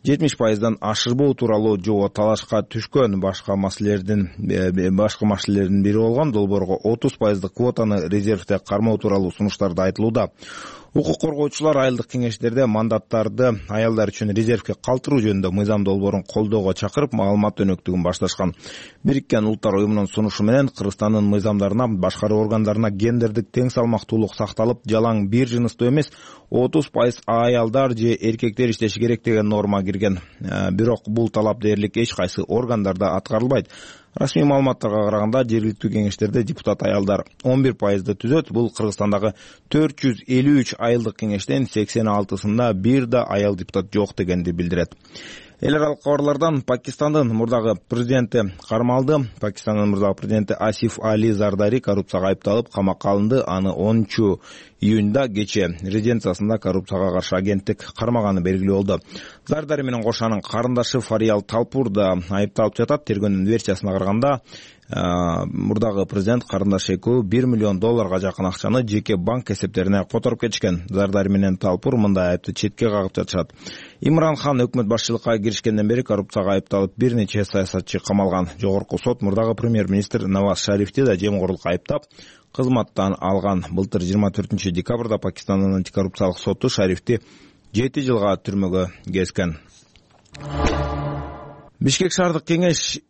70%-дан ашырбоо тууралуу жоо талашка түшкөн. Башка маселелердин бири болгон долбоорго 30% квотаны резервде кармоо тууралуу сунуштарды айтылууда. Укук коргоочулар айылдык кеңештерде мандаттарды аялдар үчүн резервге калтыруу жөнүндө мыйзам долбоорун колдоого чакырып маалымат өнөктүгүн башташкан. Бириккен Улуттар уюмунун сунушу менен Кыргызстандын мыйзамдарына, башкаруу органдарына гендердик тең салмактуулук сакталып, жалаң бир жыныстуу эмес 30% аялдар же эркектер иштеши керек деген норма кирген. Бирок бул талап дээрлик эч кайсы органдарда аткарылбайт. Расмий маалыматтарга караганда жергиликтүү кеңештерде депутат аялдар 11%-ды түзөт. Бул Кыргызстандагы 453 айылдык кеңештен 86-сында бир да аял депутат жок дегенди билдирет. Эл аралык кабарлардан Пакистандын мурдагы президенти кармалды. Пакистандын мурдагы президенти Асиф Али Зардари коррупцияга айыпталып камакка алынды. Аны 10-июнда кече резиденциясында коррупцияга каршы агенттик кармаганы белгилүү болду. Зардари менен кошанын карындашы Фариял Талпур да айыпталып жатат. Тергөөнүн версиясына караганда мурдагы президент карындашы экөө $1 миллион жакын акчаны жеке банк эсептерине которуп кетишкен. Зардари менен Талпур мындай айыпты четке кагып жатышат. Имран Хан өкмөт башчылыкка киришкенден бери коррупцияга айыпталып бир нече саясатчы камалган. Жогорку сот мурдагы премьер-министр Наваз Шарифти да жемкорлукка айыптап кызматтан алган. Былтыр 24-декабрда Пакистандын антикоррупциялык соту Шарифти 7 жылга түрмөгө кезген. Бишкек шаардык кеңеш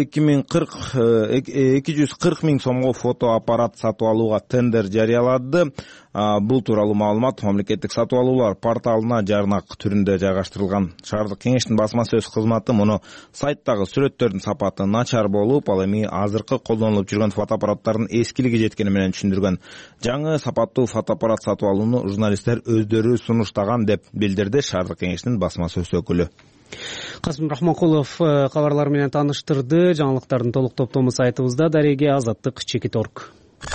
240 миң сомго фотоаппарат сатып алууга тендер жарыялады. Бул тууралуу маалымат мамлекеттик сатып алуулар порталына жарнак түрүндө жайгаштырылган. Шаардык кеңештин басма сөз кызматы муну сайттагы сүрөттөрдүн сапаты начар болуп, ал эми азыркы колдонулуп жүргөн фотоаппараттардын эскилиги жеткени менен түшүндүргөн. Жаңы сапаттуу фотоаппарат сатып алууну журналисттер өздөрү сунуштаган деп билдирди шаардык кеңештин басма сөз өкүлү. Касым Рахманкулов кабарлар менен тааныштырды. Жаңылыктардын толук топтому сайтыбызда дареге azаттык.org.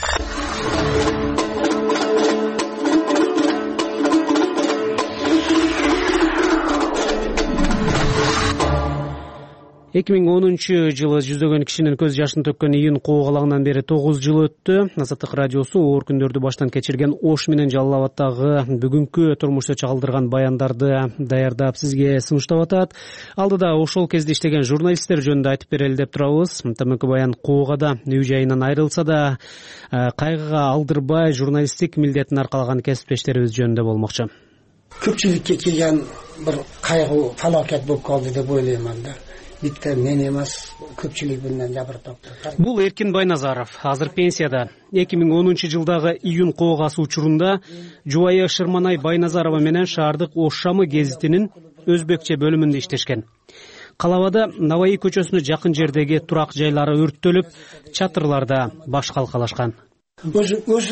Эки миң 10 жылы жүздөгөн кишинин көз жашын төккөн июнь коогалагынан бери 9 жыл өттү. Азаттык радиосу оор күндөрдү баштан кечирген Ош менен Жалал Абадтагы бүгүнкү турмушта чагылдырган баяндарды даярдап сизге сунуштап атат. Алдыда ошол кезде иштеген журналисттер жөнүндө айтып берели деп турабыз. Төмөнкү баян коогада үй жайынан айрылса да кайгыга алдырбай журналисттик милдетин аркалаган кесиптештерибиз жөнүндө болмокчу. Көпчүлүккө келген бир кайгуу фалакат болуп калды деп ойлоймун да. Биттер мен эмес, көпчүлүк мындан жабыркап. Бул Эркин Байназаров, азыр пенсияда. 2010 жылдагы июнь коогасы учурунда Жубайы Шырманай Байназарова менен шаардык Ош шамы гезитинин өзбекче бөлүмүндө иштешкен. Калабада Наваи көчөсүнө жакын жердеги турак жайлары өрттөлүп, чатырларда баш калкалашкан. Бул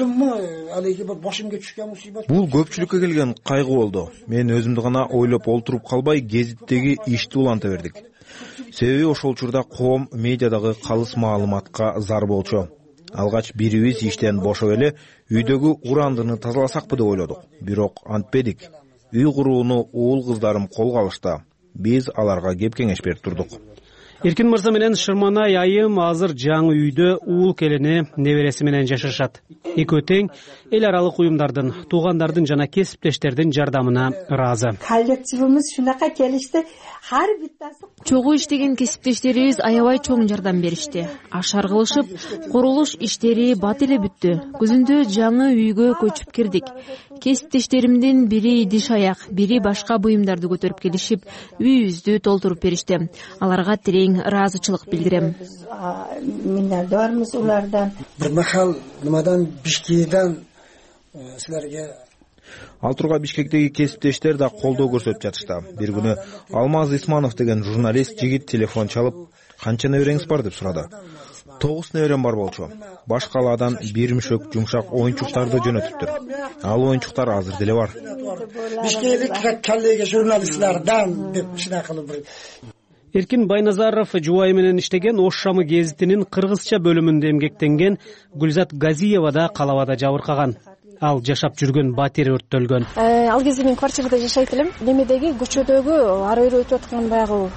көпчүлүккө келген кайгы болду. Мен өзүмдү гана ойлоп олтуруп калбай, гезиттеги ишти уланта бердик. Себеби ошол учурда коом медиадагы калыс маалыматка зар болчу. Алгач бирибиз иштен бошоп эле үйдөгү урандыны тазаласакпы деп ойлодук. Бирок антпедик. Үй курууну уул кыздарым колго алышты. Биз аларга кеп кеңеш берип турдук. Эркин мырза менен Шырманай айым азыр жаңы үйдө уул келини небереси менен жашашат. Экөө тең эл аралык уюмдардын, туугандардын жана кесиптештердин жардамына ыраазы. Коллективimiz шунака келишти. Har bittasi чогуу иштеген кесиптештерибиз аябай чоң жардам беришти. Ашар кылышып, курулуш иштери бат эле бүттү. Күзүндө жаңы үйгө көчүп кирдик. Кесиптештеримдин бири идиш аяк, бири башка буюмдарды көтөрүп келишип, үйүбүздү толтуруп беришти. Аларга терең ыраазычылык билдирем. Миннатдармыз улардан. Бир махал нимадан Бишкектен силерге Ал турга Бишкектеги кесиптештер да колдоо көрсөтүп жатышты. Бир күнү Алмаз Исманов деген журналист жигит телефон чалып, "Канча небереңиз бар?" деп сурады. 9 неберем бар болчу. Баш калаадан бир мüşөк жумшак оюнчуктарды жөнөтүптүр. Ал оюнчуктар азыр деле бар. Бишкектик коллега журналистлерден деп шундай кылып Эркин Байназаров Жубайы менен иштеген Ош шамы гезитинин кыргызча бөлүмүндө эмгектенген Гүлзат Газиева да калабада жабыркаган. Ал жашап жүргөн батир өрттөлгөн. Ал кезде мен квартирада жашайт элем. Немедеги көчөдөгү ары бери өтүп аткан баягы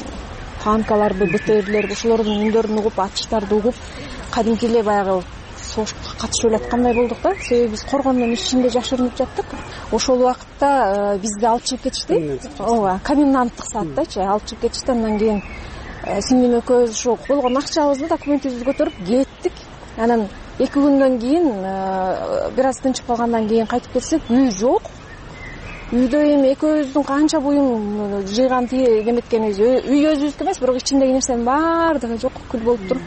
танкаларды, БТРлерди, ошолордун үндөрүн угуп, атыштарды угуп, кадимки эле баягы согушка катышып эле аткандай болдук да, себеби биз коргондун ичинде жашырынып жаттык. Ошол убакытта бизди алып чыгып кетишти. Ооба, коменданттык сааттачы алып чыгып кетишти. Андан кийин сиңдим экөөбүз ушу болгон акчабызды, документибизди көтөрүп кеттик. Анан 2 күндөн кийин бир аз тынчып калгандан кийин кайтып келсек, үй жок. Үйдө эми экөөбүздүн канча буюм жыйган неметкенибиз, үй өзүбүздүкү эмес, бирок ичиндеги нерсенин баардыгы жок, күл болуп туруп.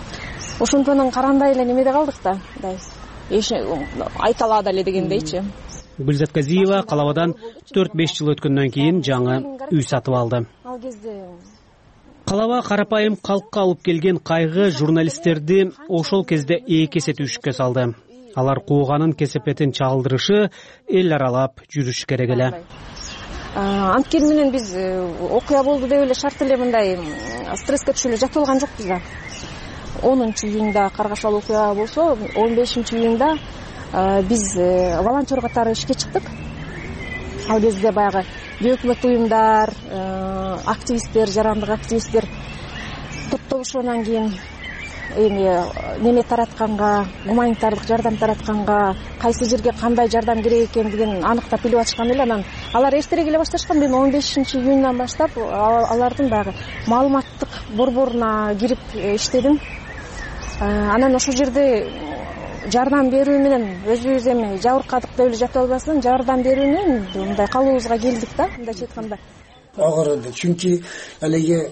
Ошондон карандай эле немеде калдык да, эч айта алады эле дегендейчи. Гүлзат Казиева Калабадан 4-5 жыл өткөндөн кийин жаңы үй сатып алды. Ал кезде Калаба карапайым калкка алып келген кайгы журналисттерди ошол кезде эки эсе түшүккө салды. Алар кууганын кесепетин чагылдырышы, эл аралап жүрүш керек эле. Анткени менен биз окуя болду деп эле шарт эле мындай стресске түшүп эле жатып алган жокпуз да. 10-июнда каргашалуу окуя болсо, 15-июнда биз волонтер катары ишке чыктык. Ал кезде баягы өкмөт уюмдар, активисттер, жарандык активисттер топтолушуунан кийин эми неме таратканга, гуманитардык жардам таратканга, кайсы жерге кандай жардам керек экендигин аныктап билип атышкан эле. Анан алар эртерээк эле башташкан. Мен 15-июндан баштап алардын баягы маалыматтык борборуна кирип иштедим. Анан ошол жерде жардам берүү менен өзүбүз эми жабыркадык деп эле жатып албастан, жардам берүүнүн мындай калыбыбызга келдик да, мындайча айтканда. Агырды. Чүнки алеге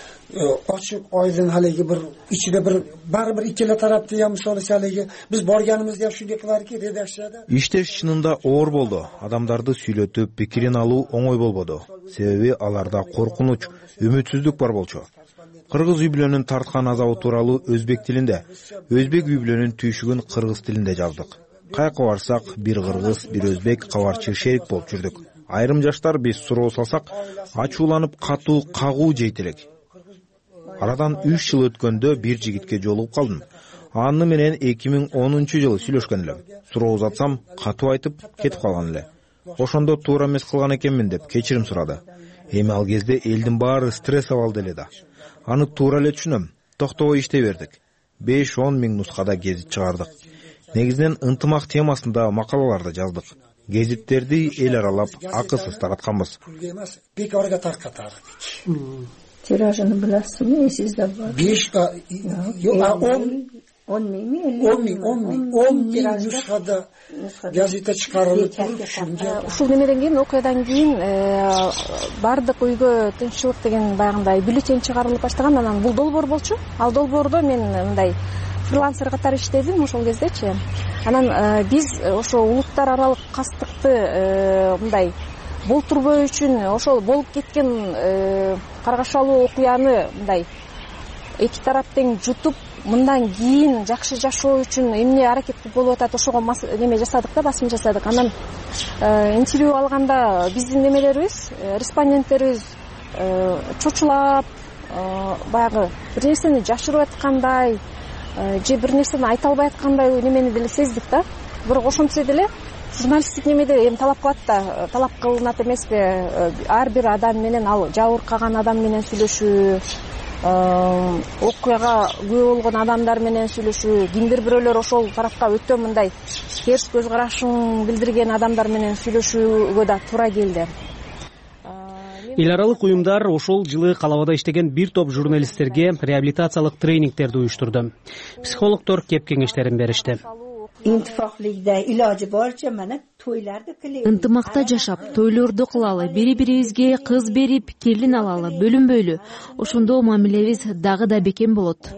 açık, aydın haligi bir içinde bir baribir ikkala tarafda ham misol haligi biz borganimizda ham shunday qilarki redaksiyada иштеш чынында оор болду. Адамдарды сүйлөтүп пикирин алуу оңой болбоду. Себеби аларда коркунуч, үмүтсүздүк бар болчу. Кыргыз үй бүлөнүн тарткан азабы тууралуу өзбек тилинде, өзбек үй бүлөнүн түйшүгүн кыргыз тилинде жаздык. Кайка барсак бир кыргыз, бир өзбек кабарчы шерик болуп жүрдүк. Айрым жаштар биз суроо салсак ачууланып катуу кагуу жейт элек. Арадан 3 жыл өткөндө бир жигитке жолугуп калдым. Аны менен 2010-жылы сүйлөшкөн элем. Суроо узатсам, катуу айтып кетип калган эле. Ошондо туура эмес кылган экенмин деп кечирим сурады. Эми ал кезде элдин баары стресс абалда эле да. Аны туура эле түшүнөм. Токтобой иштей бердик. 5-10 миң нускада гезит чыгардык. Негизинен ынтымак темасында макалаларды жаздык. Гезиттерди эл аралап акысыз таратканбыз. Бекорга таркатардык. Тиражını bilasizmi? Sizde var. 5 10 ming nusxada gazeta chiqarilib turib ушул немеден кийин окуядан кийин бардык үйгө тынччылык деген баягындай бюллетень чыгарылып баштаган. Анан бул долбоор болчу. Ал долбоордо мен мындай фрилансер катары иштедим ошол кездечи. Анан биз ошо улуттар аралык кастыкты мындай болтурбоо үчүн ошол болуп кеткен каргашалуу окуяны мындай эки тарап тең жутуп, мындан кийин жакшы жашоо үчүн эмне аракет болуп атат, ошого неме жасадык да, басым жасадык. Анан интервью алганда биздин немелерибиз, респонденттерибиз чочулап, баягы бир нерсени жашырып аткандай, же бир нерсени айта албай аткандай немени деле сездик да. Бирок ошентсе деле журналисттик немеде эми талап кылат да, талап кылынат эмеспи? Ар бир адам менен, ал жабыркаган адам менен сүйлөшүү, окуяга күбө болгон адамдар менен сүйлөшүү, кимдир бирөөлөр ошол тарапка өтө мындай терс көз карашын билдирген адамдар менен сүйлөшүүгө да туура келди. Эл аралык уюмдар ошол жылы Калабада иштеген бир топ журналисттерге реабилитациялык тренингтерди уюштурду. Психологдор кеп кеңештерин беришти. Ынтымакта жашап, тойлорду кылалы, бири-бирибизге кыз берип, келин алалы, бөлүнбөйлү. Ошондо мамилебиз дагы да бекем болот.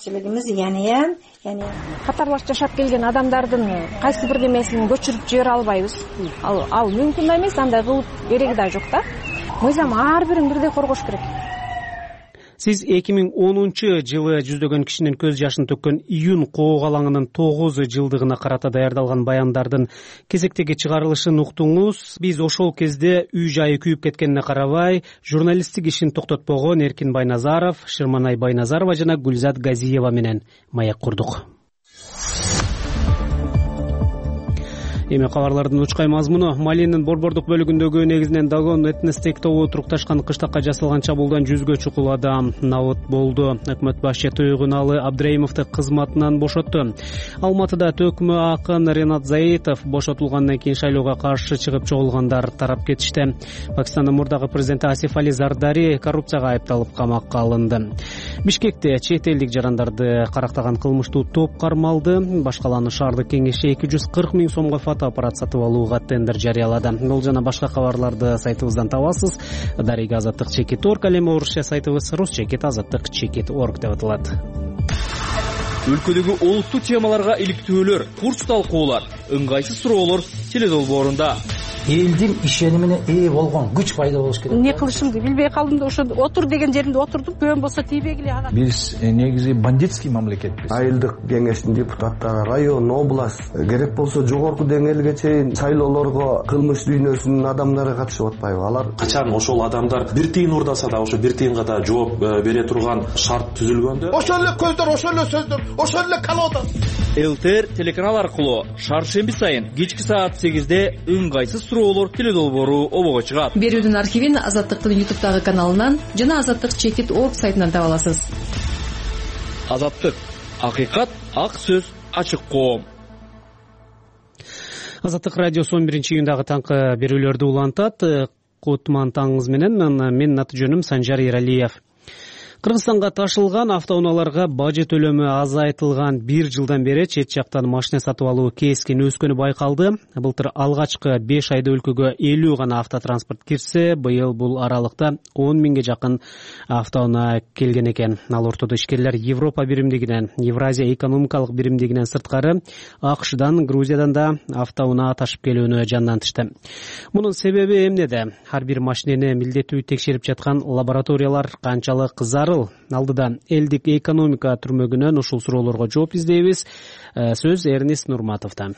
Катарлаш жашап келген адамдардын кайсы бир немесин көчүрүп жибере албайбыз. Ал мүмкүн да эмес, андай кылып кереги да жок да. Мыйзам ар бирин бирдей коргош керек. Сиз 2010-жылы жүздөгөн кишинин көз жашын төккөн июнь коок алаңынын 9 жылдыгына карата даярдалган баяндардын кезектеги чыгарылышын уктуңуз. Биз ошол кезде үй жайы күйүп кеткенине карабай, журналисттик ишин токтотпогон Эркин Байназаров, Шырманай Байназарова жана Гүлзат Газиева менен маек курдук. Эми кабарлардын учкай мазмуну. Малинин борбордук бөлүгүндөгү негизинен Дагон этностик тобу турукташкан кыштакка жасалган чабуулдан 100гө чукул адам набыт болду. Өкмөт башчы Туйгуналы Абдраимовду кызматынан бошотту. Алматыда төкмө акын Ренат Заитов бошотулгандан кийин шайлоого каршы чыгып чогулгандар тарап кетишти. Пакистандын мурдагы президенти Асиф Али Зардари коррупцияга айыпталып камакка алынды. Бишкекте чет элдик жарандарды карактаган кылмыштуу топ кармалды. Башкаланы шаардык кеңеши 240 000 сомго фотоаппарат сатып алууга тендер жарыялады. Бул жана башка кабарларды сайтыбыздан табасыз. Дарига Азаттык Чекит.орг, ал эми орусча сайтыбыз rusчекит.azаттык.org деп аталат. Өлкөдөгү олуттуу темаларга иликтөөлөр, курс талкуулар, ыңгайсыз суроолор теледолбоорунда. Элдин ишенимине ээ болгон күч пайда болуш керек. Не кылышымды билбей калдым да ошо отур деген жеримде отурдум. Көбөн болсо тийбегиле ана. Биз негизи бандитский мамлекетпиз. Айылдык кеңештин депутаттары, район, область, керек болсо жогорку деңгээлге чейин шайлоолорго кылмыш дүйнөсүнүн адамдары катышып атпайбы? Алар качан ошол адамдар бир тыйын урдаса да ошо бир тыйынга да жооп бере турган шарт түзүлгөндө, ошол эле көздөр, ошол эле сөздөр, ошол эле колода. ЛТР телеканал аркылуу шаршемби сайын кечки саат 8-де ыңгайсыз суроолор теледолбоору обого чыгат. Берүүдүн архивин Азаттыктын YouTube'дагы каналынан жана Азаттык Чекит.орг сайтынан таба аласыз. Азаттык, акыйкат, ак сөз, ачык коом. Азаттык радиосу 11-июндагы таңкы берүүлөрдү улантат. Кутман таңыңыз менен мен аты жөнүм Санжар Эралиев. Кыргызстанга ташылган автоунааларга бажы төлөмү азайтылган 1 жылдан бери чет жактан машина сатып алуу кескин өскөнү байкалды. Былтыр алгачкы 5 айда өлкөгө 50 гана автотранспорт кирсе, быйыл бул аралыкта 10 000ге жакын автоунаа келген экен. Ал ортодо ишкерлер Европа биримдигинен, Евразия экономикалык биримдигинен сырткары АКШдан, Грузиядан да автоунаа ташып келүүнү жандантышты. Мунун себеби эмнеде? Ар бир машинени милдеттүү текшерип жаткан лабораториялар канчалык зарыл? Алдыда элдик экономика түрмөгүнөн ушул суроолорго жооп издейбиз. Сөз Эрнест Нурматовдон.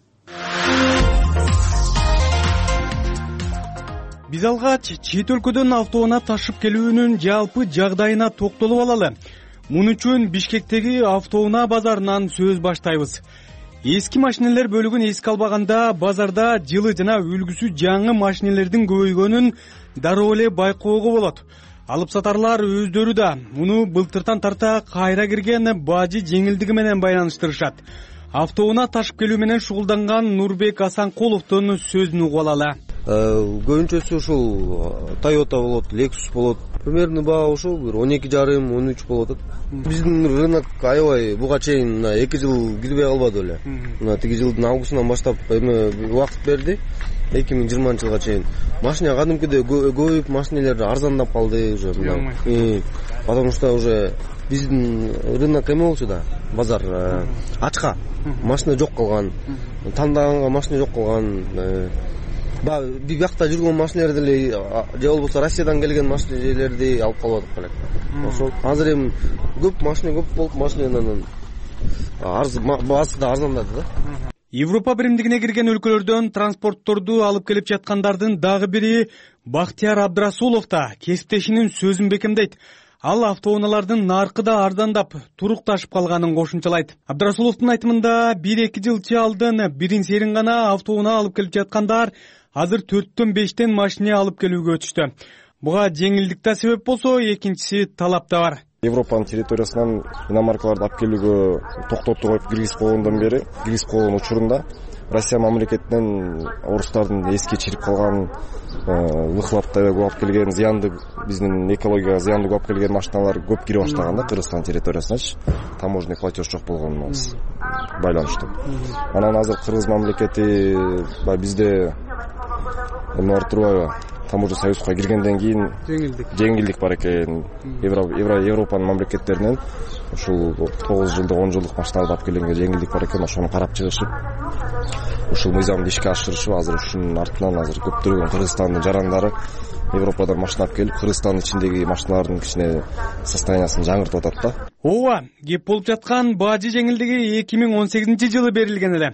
Биз алгач чет өлкөдөн автоунаа ташып келүүнүн жалпы жагдайына токтолуп алалы. Мун үчүн Бишкектеги автоунаа базарынан сөз баштайбыз. Эски машинелер бөлүгүн эске албаганда базарда жылы жана үлгүсү жаңы машинелердин көбөйгөнүн дароо эле байкоого болот. Алып сатарлар өздөрү да муну былтыртан тарта кайра кирген бажы жеңилдиги менен байланыштырышат. Автоунаа ташып келүү менен шугулданган Нурбек Асанкуловдун сөзүн угуп алалы. Көбүнчөсү ушул Toyota болот, Lexus болот. Примерно баа ушул 12,5-13 болот. Биздин рынок аябай буга чейин 2 жыл кирбей калбады эле. Мына тиги жылдын августунан баштап эми убакыт берди. 2020 жылга чейин машина кадимкидей көбөйүп, машинелер арзандап калды уже мына. Потому что уже биздин рынок эме болчу да, базар ачка. Машина жок калган. Тандаганга машина жок калган. Биякта жүргөн машинелерди эле же болбосо Россиядан келген машинелерди алып калып атат элек. Ошол азыр эми көп машина көп болуп, машинанын баасы да арзандады да. Европа биримдигине кирген өлкөлөрдөн транспортторду алып келип жаткандардын дагы бири Бактияр Абдрасулов да кесиптешинин сөзүн бекемдейт. Ал автоунаалардын наркы да арзандап, турукташып калганын кошумчалайт. Абдрасуловдун айтымында 1-2 жылчы алдын бирин серин гана автоунаа алып келип жаткандар азыр 4-5 машина алып келүүгө өтүштү. Буга жеңилдик да себеп болсо, экинчиси талап да бар. Европанын территориясынан иномаркаларды алып келүүгө токтотуп коюп киргизип койгондон бери, киргизип койгон учурунда Россия мамлекетинен орустардын эске чирип калган выхлоптой алып келген зыянды, биздин экологияга зыянды алып келген машиналар көп кире баштаган да Кыргызстан территориясыначы. Таможенный платеж жок болгону байланыштуу. Анан азыр Кыргыз мамлекети бизде эме бар турбайбы? Таможня союзга киргенден кийин жеңилдик бар экен. Европанын мамлекеттеринен ушул 9 жылдык 10 жылдык машиналарды алып келгенге жеңилдик бар экен. Ошону карап чыгышып, ушул мыйзамды ишке ашырышып, азыр ушунун артынан азыр көптөгөн Кыргызстандын жарандары Европадан машина алып келип, Кыргызстандын ичиндеги машиналардын кичине состояниясын жаңыртып атат да. Ооба, кеп болуп жаткан бажы жеңилдиги 2018 жылы берилген эле.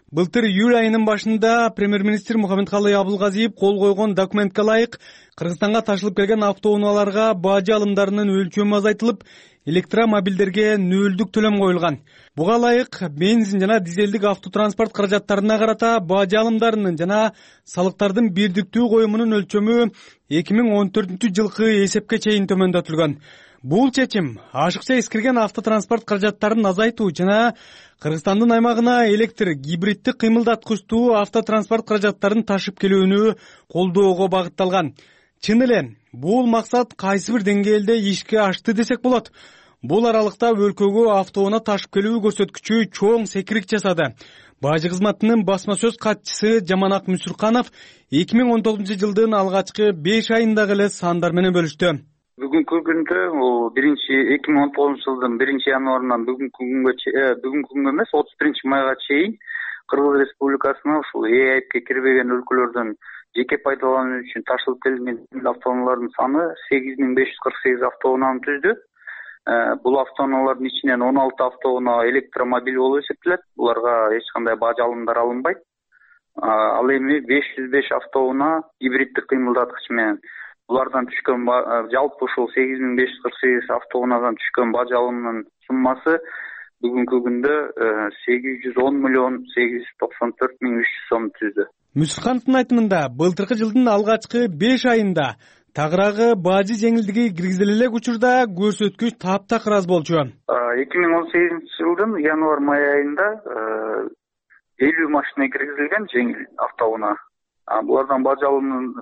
Былтыр июль айынын башында премьер-министр Мухаммедкалый Абылгазиев кол койгон документке ылайык Кыргызстанга ташылып келген автоунааларга бажы алымдарынын өлчөмү азайтылып, электромобилдерге нөлдүк төлөм коюлган. Буга ылайык бензин жана дизелдик автотранспорт каражаттарына карата бажы алымдарынын жана салыктардын бирдиктүү коюмунун өлчөмү 2014-жылкы эсепке чейин төмөндөтүлгөн. Бул чечим ашыкча эскирген автотранспорт каражаттарын азайтуу жана Кыргызстандын аймагына электр гибриддик кыймылдаткычтуу автотранспорт каражаттарын ташып келүүнү колдоого багытталган. Чын эле бул максат кайсы бир деңгээлде ишке ашты десек болот. Бул аралыкта өлкөгө автоунаа ташып келүү көрсөткүчү чоң секирик жасады. Бажы кызматынын басма сөз катчысы Жаманак Мүсүрканов 2019-жылдын алгачкы 5 айындагы эле сандар менен бөлүштү. Бүгүнкү күндө 2019-жылдын 1-январынан бүгүнкү күнгө эмес 31-майга чейин Кыргыз Республикасына ушул ЭАИПке кирбеген өлкөлөрдөн жеке пайдалануу үчүн ташылып келген автоунаалардын саны 8548 автоунааны түздү. Бул автоунаалардын ичинен 16 автоунаа электромобиль болуп эсептелет. Буларга эч кандай бажы алымдар алынбайт. Ал эми 505 автоунаа гибриддик кыймылдаткыч менен. Булардан түшкөн жалпы ушул 8548 автоунаадан түшкөн бажы алымынын суммасы бүгүнкү күндө 810,894,300 сом түздү. Мүсүркановдун айтымында былтыркы жылдын алгачкы 5 айында тагыраагы бажы жеңилдиги киргизиле элек учурда көрсөткүч таптакыр аз болчу. 2018-жылдын январь-май айында 50 машина киргизилген жеңил автоунаа. Булардан бажы алымы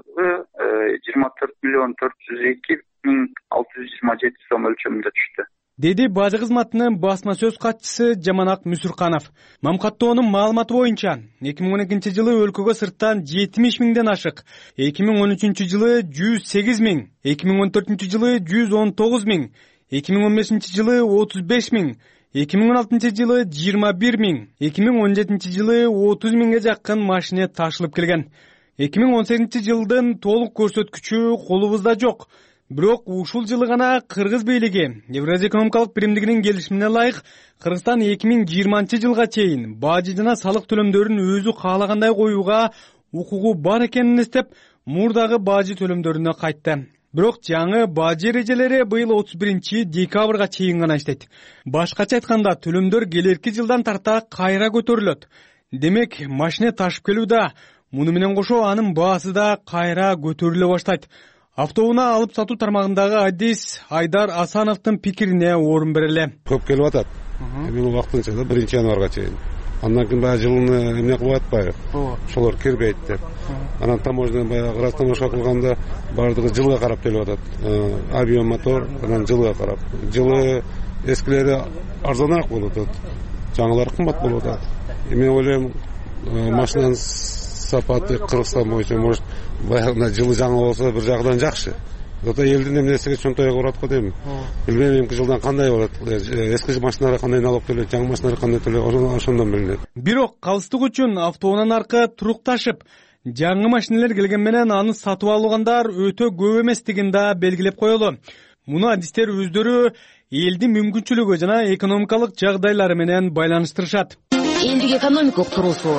24,402,627 сом өлчөмүндө түштү. Деди бажы кызматынын басма сөз катчысы Жаманак Мүсүрканов. Мамкаттоонун маалыматы боюнча 2012-жылы өлкөгө сырттан 70 миңден ашык, 2013-жылы 108 миң, 2014-жылы 119 миң, 2015-жылы 35 миң, 2016-жылы 21 миң, 2017-жылы 30 миңге жакын машина ташылып келген. 2018-жылдын толук көрсөткүчү колубузда жок. Бирок ушул жылы гана Кыргыз бийлиги Евразия экономикалык биримдигинин келишимине ылайык Кыргызстан 2020-жылга чейин бажы жана салык төлөмдөрүн өзү каалагандай коюуга укугу бар экенин эстеп, мурдагы бажы төлөмдөрүнө кайтты. Бирок жаңы бажы эрежелери быйыл 31-декабрга чейин гана иштейт. Башкача айтканда, төлөмдөр келерки жылдан тарта кайра көтөрүлөт. Демек, машина ташып келүүдө, муну менен кошо анын баасы да кайра көтөрүлө баштайт. Автоунаа алып сатуу тармагындагы адис Айдар Асановдун пикирине орун берели. Көп келип атат. Эми убактынча 1-январга чейин. Андан кийин баягы жылыны эмне кылып атпайбы? Ошолор кирбейт деп. Анан таможня баягы растамашка кылганда бардыгы жылга карап төлөп атат. Авиамотор анан жылга карап. Жылы эскилери арзаныраак болуп атат. Жаңылары кымбат болуп атат. Мен ойлойм, машинанын сапаты Кыргызстан боюнча может баягы жылы жаңы болсо бир жагынан жакшы. Зато элдин эмнесиге чөнтөйгө урат го дейм. Билбейм, жылдан кандай болот. Эски машиналар кандай налог төлөйт, жаңы машиналар кандай төлөйт, ошондон билинет. Бирок калыстык үчүн автоунаа наркы турукташып, жаңы машиналар келген менен аны сатып алгандар өтө көп эместигин да белгилеп коелу. Муну адистер өздөрү элдин мүмкүнчүлүгү жана экономикалык жагдайлары менен байланыштырышат. Элдик экономикалык туруусу.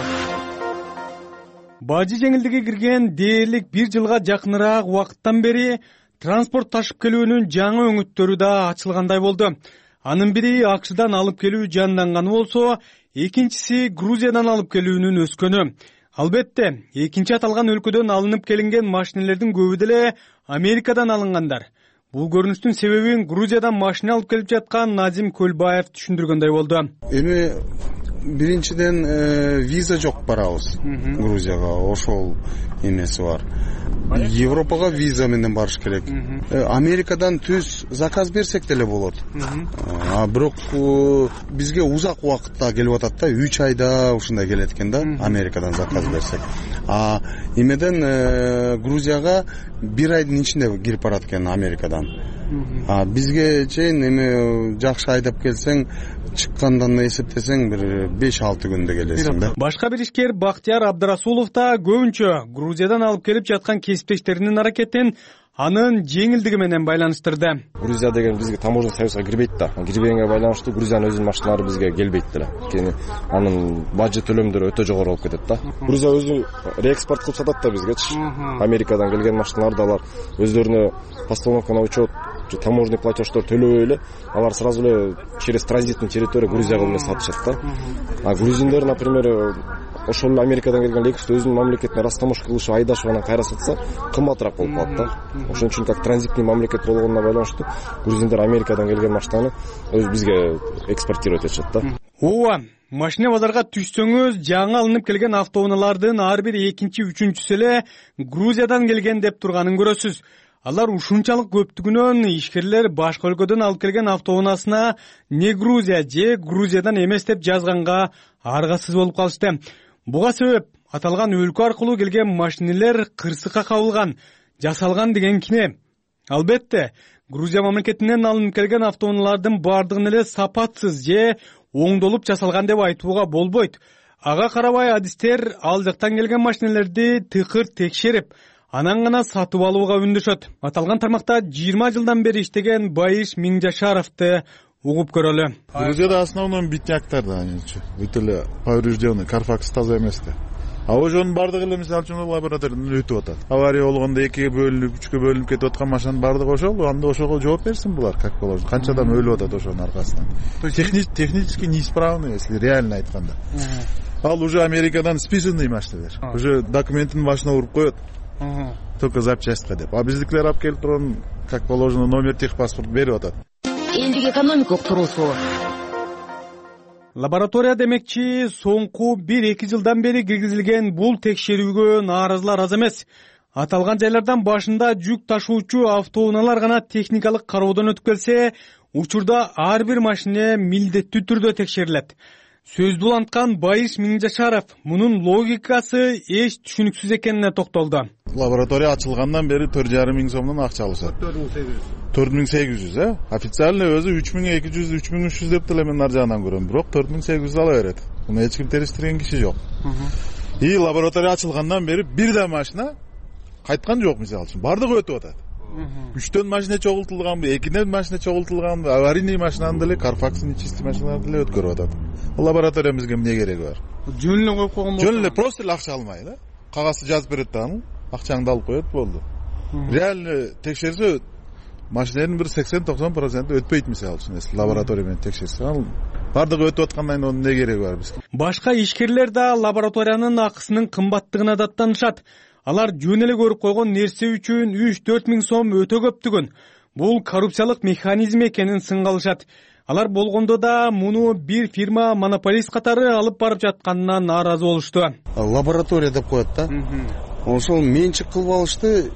Бажы жеңилдиги кирген дээрлик 1 жылга жакыныраак убакыттан бери транспорт ташып келүүнүн жаңы өңүттөрү да ачылгандай болду. Анын бири АКШдан алып келүү жанданганы болсо, экинчиси Грузиядан алып келүүнүн өскөнү. Албетте, экинчи аталган өлкөдөн алынып келинген машиналардын көбү деле Америкадан алынгандар. Бул көрүнүштүн себебин Грузиядан машина алып келип жаткан Назим Көлбаев түшүндүргөндөй болду. Эми биринчиден виза жок барабыз Грузияга, ошол эмеси бар. Европага виза менен барыш керек. Америкадан түз заказ берсек деле болот. Бирок бизге узак убакытта келип атат да, 3 айда ушундай келет экен да, Америкадан заказ берсек. Эмеден Грузияга 1 айдын ичинде кирип барат экен Америкадан. Бизге чейин эми жакшы айдап келсең, чыккандан эсептесең бир 5-6 күндө келесиң да. Башка бир ишкер Бактияр Абдрасулов да көбүнчө Грузиядан алып келип жаткан кесиптештеринин аракетин анын жеңилдиги менен байланыштырды. Грузия деген бизге таможенный союзга кирбейт да. Кирбегенге байланыштуу Грузиянын өзүнүн машиналары бизге келбейт деле. Анткени анын бажы төлөмдөрү өтө жогору болуп кетет да. Грузия өзү реэкспорт кылып сатат да бизгечи. Америкадан келген машиналарды алар өздөрүнө постановка на учет, таможенный платеждор төлөбөй эле алар сразу эле через транзитный территория Грузияга эмне сатышат да. А грузиндер, например, ошол эле Америкадан келген Lexus'ты өзүнүн мамлекетине растамошка кылышып айдашып анан кайра сатса кымбатыраак болуп калат да. Ошон үчүн как транзитный мамлекет болгонуна байланыштуу грузиндер Америкадан келген машинаны өз бизге экспортировать этишет да. Ооба, машина базарга түшсөңүз, жаңы алынып келген автоунаалардын ар бир экинчи, үчүнчүсү эле Грузиядан келген деп турганын көрөсүз. Алар ушунчалык көптүгүнөн ишкерлер башка өлкөдөн алып келген автоунаасына не Грузия же Грузиядан эмес деп жазганга аргасыз болуп калышты. Буга себеп аталган өлкө аркылуу келген машинелер кырсыкка кабылган, жасалган деген кине. Албетте, Грузия мамлекетинен алынып келген автоунаалардын бардыгын эле сапатсыз же оңдолуп жасалган деп айтууга болбойт. Ага карабай адистер ал жактан келген машинелерди тыкыр текшерип, анан гана сатып алууга үндөшөт. Аталган тармакта 20 жылдан бери иштеген Байыш Миңжашаровду угуп көрөлү. Грузияда основном битняктар да, бүт эле поврежденный, Carfax таза эмес да. А ошонун бардыгы эле мисалы үчүн лабораториядан өтүп атат. Авария болгондо 2-ге бөлүнүп, 3-кө бөлүнүп кетип аткан машинанын бардыгы ошол, анда ошого жооп берсин булар, как положено. Канча адам өлүп атат ошонун аркасынан. Технически неисправный, если реально айтканда. Ал уже Америкадан списанный машиналар. Уже документин башына уруп коет. Только запчастька деп. А биздикилер алып келип турган, как положено, номер техпаспорт берип атат. Элдик экономика туруусу. Лаборатория демекчи, соңку 1-2 жылдан бери киргизилген бул текшерүүгө нааразылар аз эмес. Аталган жайлардан башында жүк ташуучу автоунаалар гана техникалык кароодон өтүп келсе, учурда ар бир машина милдеттүү түрдө текшерилет. Сөздү уланткан Байыш Миңжашаров мунун логикасы эч түшүнүксүз экенине токтолду. Лаборатория ачылгандан бери 4,5 миң сомдон акча алышат. 4800, официально өзү 3200, 3300 деп деле мен ар жагынан көрөм, бирок 4800 ала берет. Муну эч ким териштирген киши жок. И лаборатория ачылгандан бери бир да машина кайткан жок, мисалы үчүн. Бардыгы өтүп атат. 3төн машина чогултулганбы, 2ден машина чогултулганбы, аварийный машинаны деле, Carfax'ын чистый машинаны деле өткөрүп атат. Лаборатория бизге эмне кереги бар? Жөн эле коюп койгон болсо. Жөн эле просто эле акча алмай да. Кагазды жазып берет да, акчаңды алып коет, болду. Реально текшерсе машинанын бир 80-90% өтпөйт, мисалы үчүн, если лаборатория менен текшерсе. Бардыгы өтүп аткандан кийин эмне кереги бар бизге? Башка ишкерлер да лабораториянын акысынын кымбаттыгына даттанышат. Алар жөн эле көрүп койгон нерсе үчүн 3-4 миң сом өтө көптүгүн. Бул коррупциялык механизм экенин сынгалышат. Алар болгондо да муну бир фирма монополист катары алып барып жатканына нааразы болушту. Лаборатория деп коет да. Ошол менчик кылып алышты,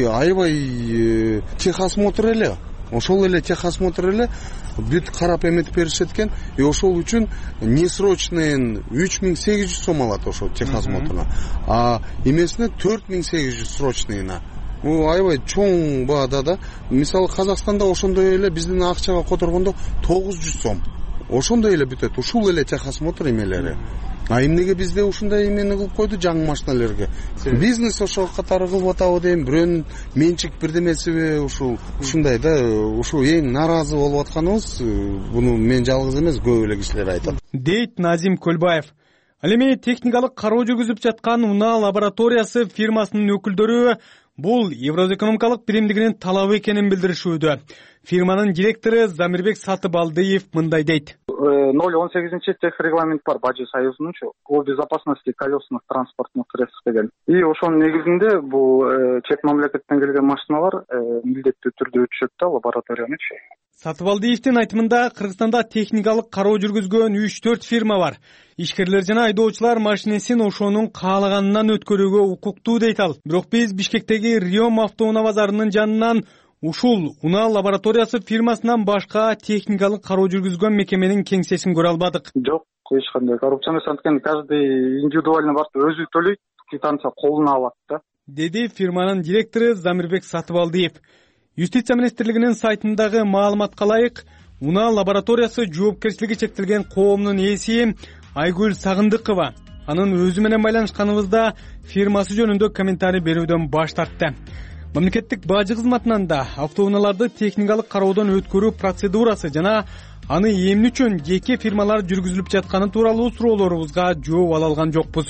аябай техосмотр эле. Ошол эле техосмотр эле бүт карап эметип беришет экен. Ошол үчүн несрочный 3800 сом алат ошол техосмотруна. А эмесине 4800 срочныйына. Аябай чоң баада да. Мисалы Казакстанда ошондой эле биздин акчага которгондо 900 сом. Ошондой эле бүтөт. Ушул эле техосмотр эмелери. А эмнеге бизде ушундай эмени кылып койду жаңы машиналерге? Бизнес ошол катары кылып атабы дейм, бирөөнүн менчик бирдемесиби ушундай да, ушу эң нааразы болуп атканыбыз, буну мен жалгыз эмес, көп эле кишилер айтат. Дейт Назим Көлбаев. Ал эми техникалык кароо жүргүзүп жаткан Уна лабораториясы фирмасынын өкүлдөрү бул Евроэкономикалык биримдигинин талабы экенин билдиришүүдө. Фирманын директору Замирбек Сатыбалдиев мындай дейт. 018 техрегламент бар Бажы союзунунчу о безопасности колесных транспортных средств деген. И ошонун негизинде бул чет мамлекеттен келген машиналар милдеттүү түрдө өтүшөт да лабораториянычы. Сатыбалдиевдин айтымында Кыргызстанда техникалык кароо жүргүзгөн 3-4 фирма бар. Ишкерлер жана айдоочулар машинесин ошонун каалаганынан өткөрүүгө укуктуу дейт ал. Бирок биз Бишкектеги Риом автоунаа базарынын жанынан ушул Уна лабораториясы фирмасынан башка техникалык кароо жүргүзгөн мекеменин кеңсесин көрө албадык. Жок, эч кандай коррупция эмес, анткени каждый индивидуально барып өзү төлөйт, квитанция колуна алат да. Деди фирманын директору Замирбек Сатыбалдиев. Юстиция министрлигинин сайтындагы маалыматка ылайык, Уна лабораториясы жоопкерчилиги чектелген коомдун ээси Айгүл Сагындыкова анын өзү менен байланышканыбызда фирмасы жөнүндө комментарий берүүдөн баш тартты. Мамлекеттик бажы кызматынан да автоунааларды техникалык кароодон өткөрүү процедурасы жана аны эмне үчүн жеке фирмалар жүргүзүлүп жатканы тууралуу суроолорубузга жооп ала алган жокпуз.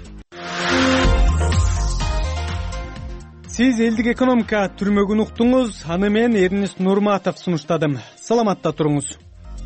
Сиз элдик экономика түрмөгүн уктуңуз, аны мен Эрнест Нурматов сунуштадым. Саламатта туруңуз.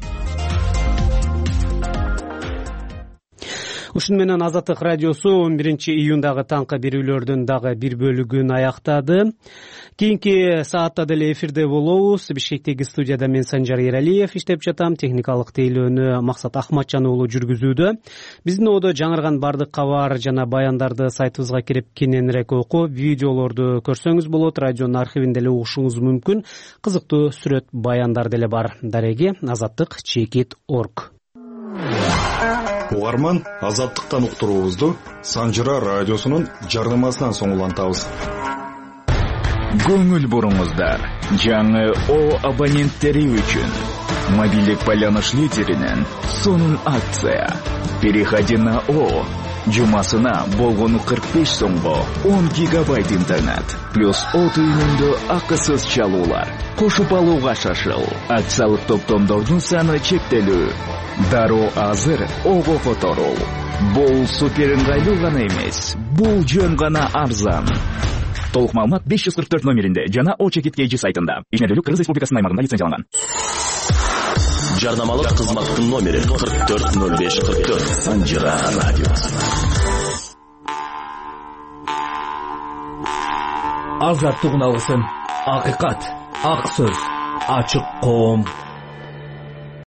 Ушун менен Азаттык радиосу 11-июндагы таңкы берүүлөрдүн дагы бир бөлүгүн аяктады. Кийинки саатта деле эфирде болобуз. Бишкектеги студияда мен Санжар Эралиев иштеп жатам. Техникалык тейлөөнү Максат Ахматжан уулу жүргүзүүдө. Биздин одо жаңырган бардык кабар жана баяндарды сайтыбызга кирип кененирээк окуп, видеолорду көрсөңүз болот. Радионун архивинде эле угушуңуз мүмкүн. Кызыктуу сүрөт баяндар деле бар. Дареги azattik.org. Угарман, Азаттыктан уктуруубузду Санжыра радиосунун жардамасынан соң улантабыз. Көңүл буруңуздар. Жаңы О абоненттери үчүн мобилдик байланыш лидеринен сонун акция. Переходи на О. Жумасына болгону 45 сомго 10 гигабайт интернет плюс О түйүнүндө акысыз чалуулар. Кошуп алууга шашыл. Акциялык топтомдордун саны чектелүү. Дароо азыр Ого которул. Бул супер ыңгайлуу гана эмес, бул жөн гана арзан. Толук маалымат 544 номеринде жана О чекиткейжи сайтында. Ишмердүүлүк Кыргыз Республикасынын аймагында лицензияланган. Жарнамалык кызматтын номери 440544 Санжыра радиосу. Азаттык уналгысын, акыйкат, ак сөз, ачык коом.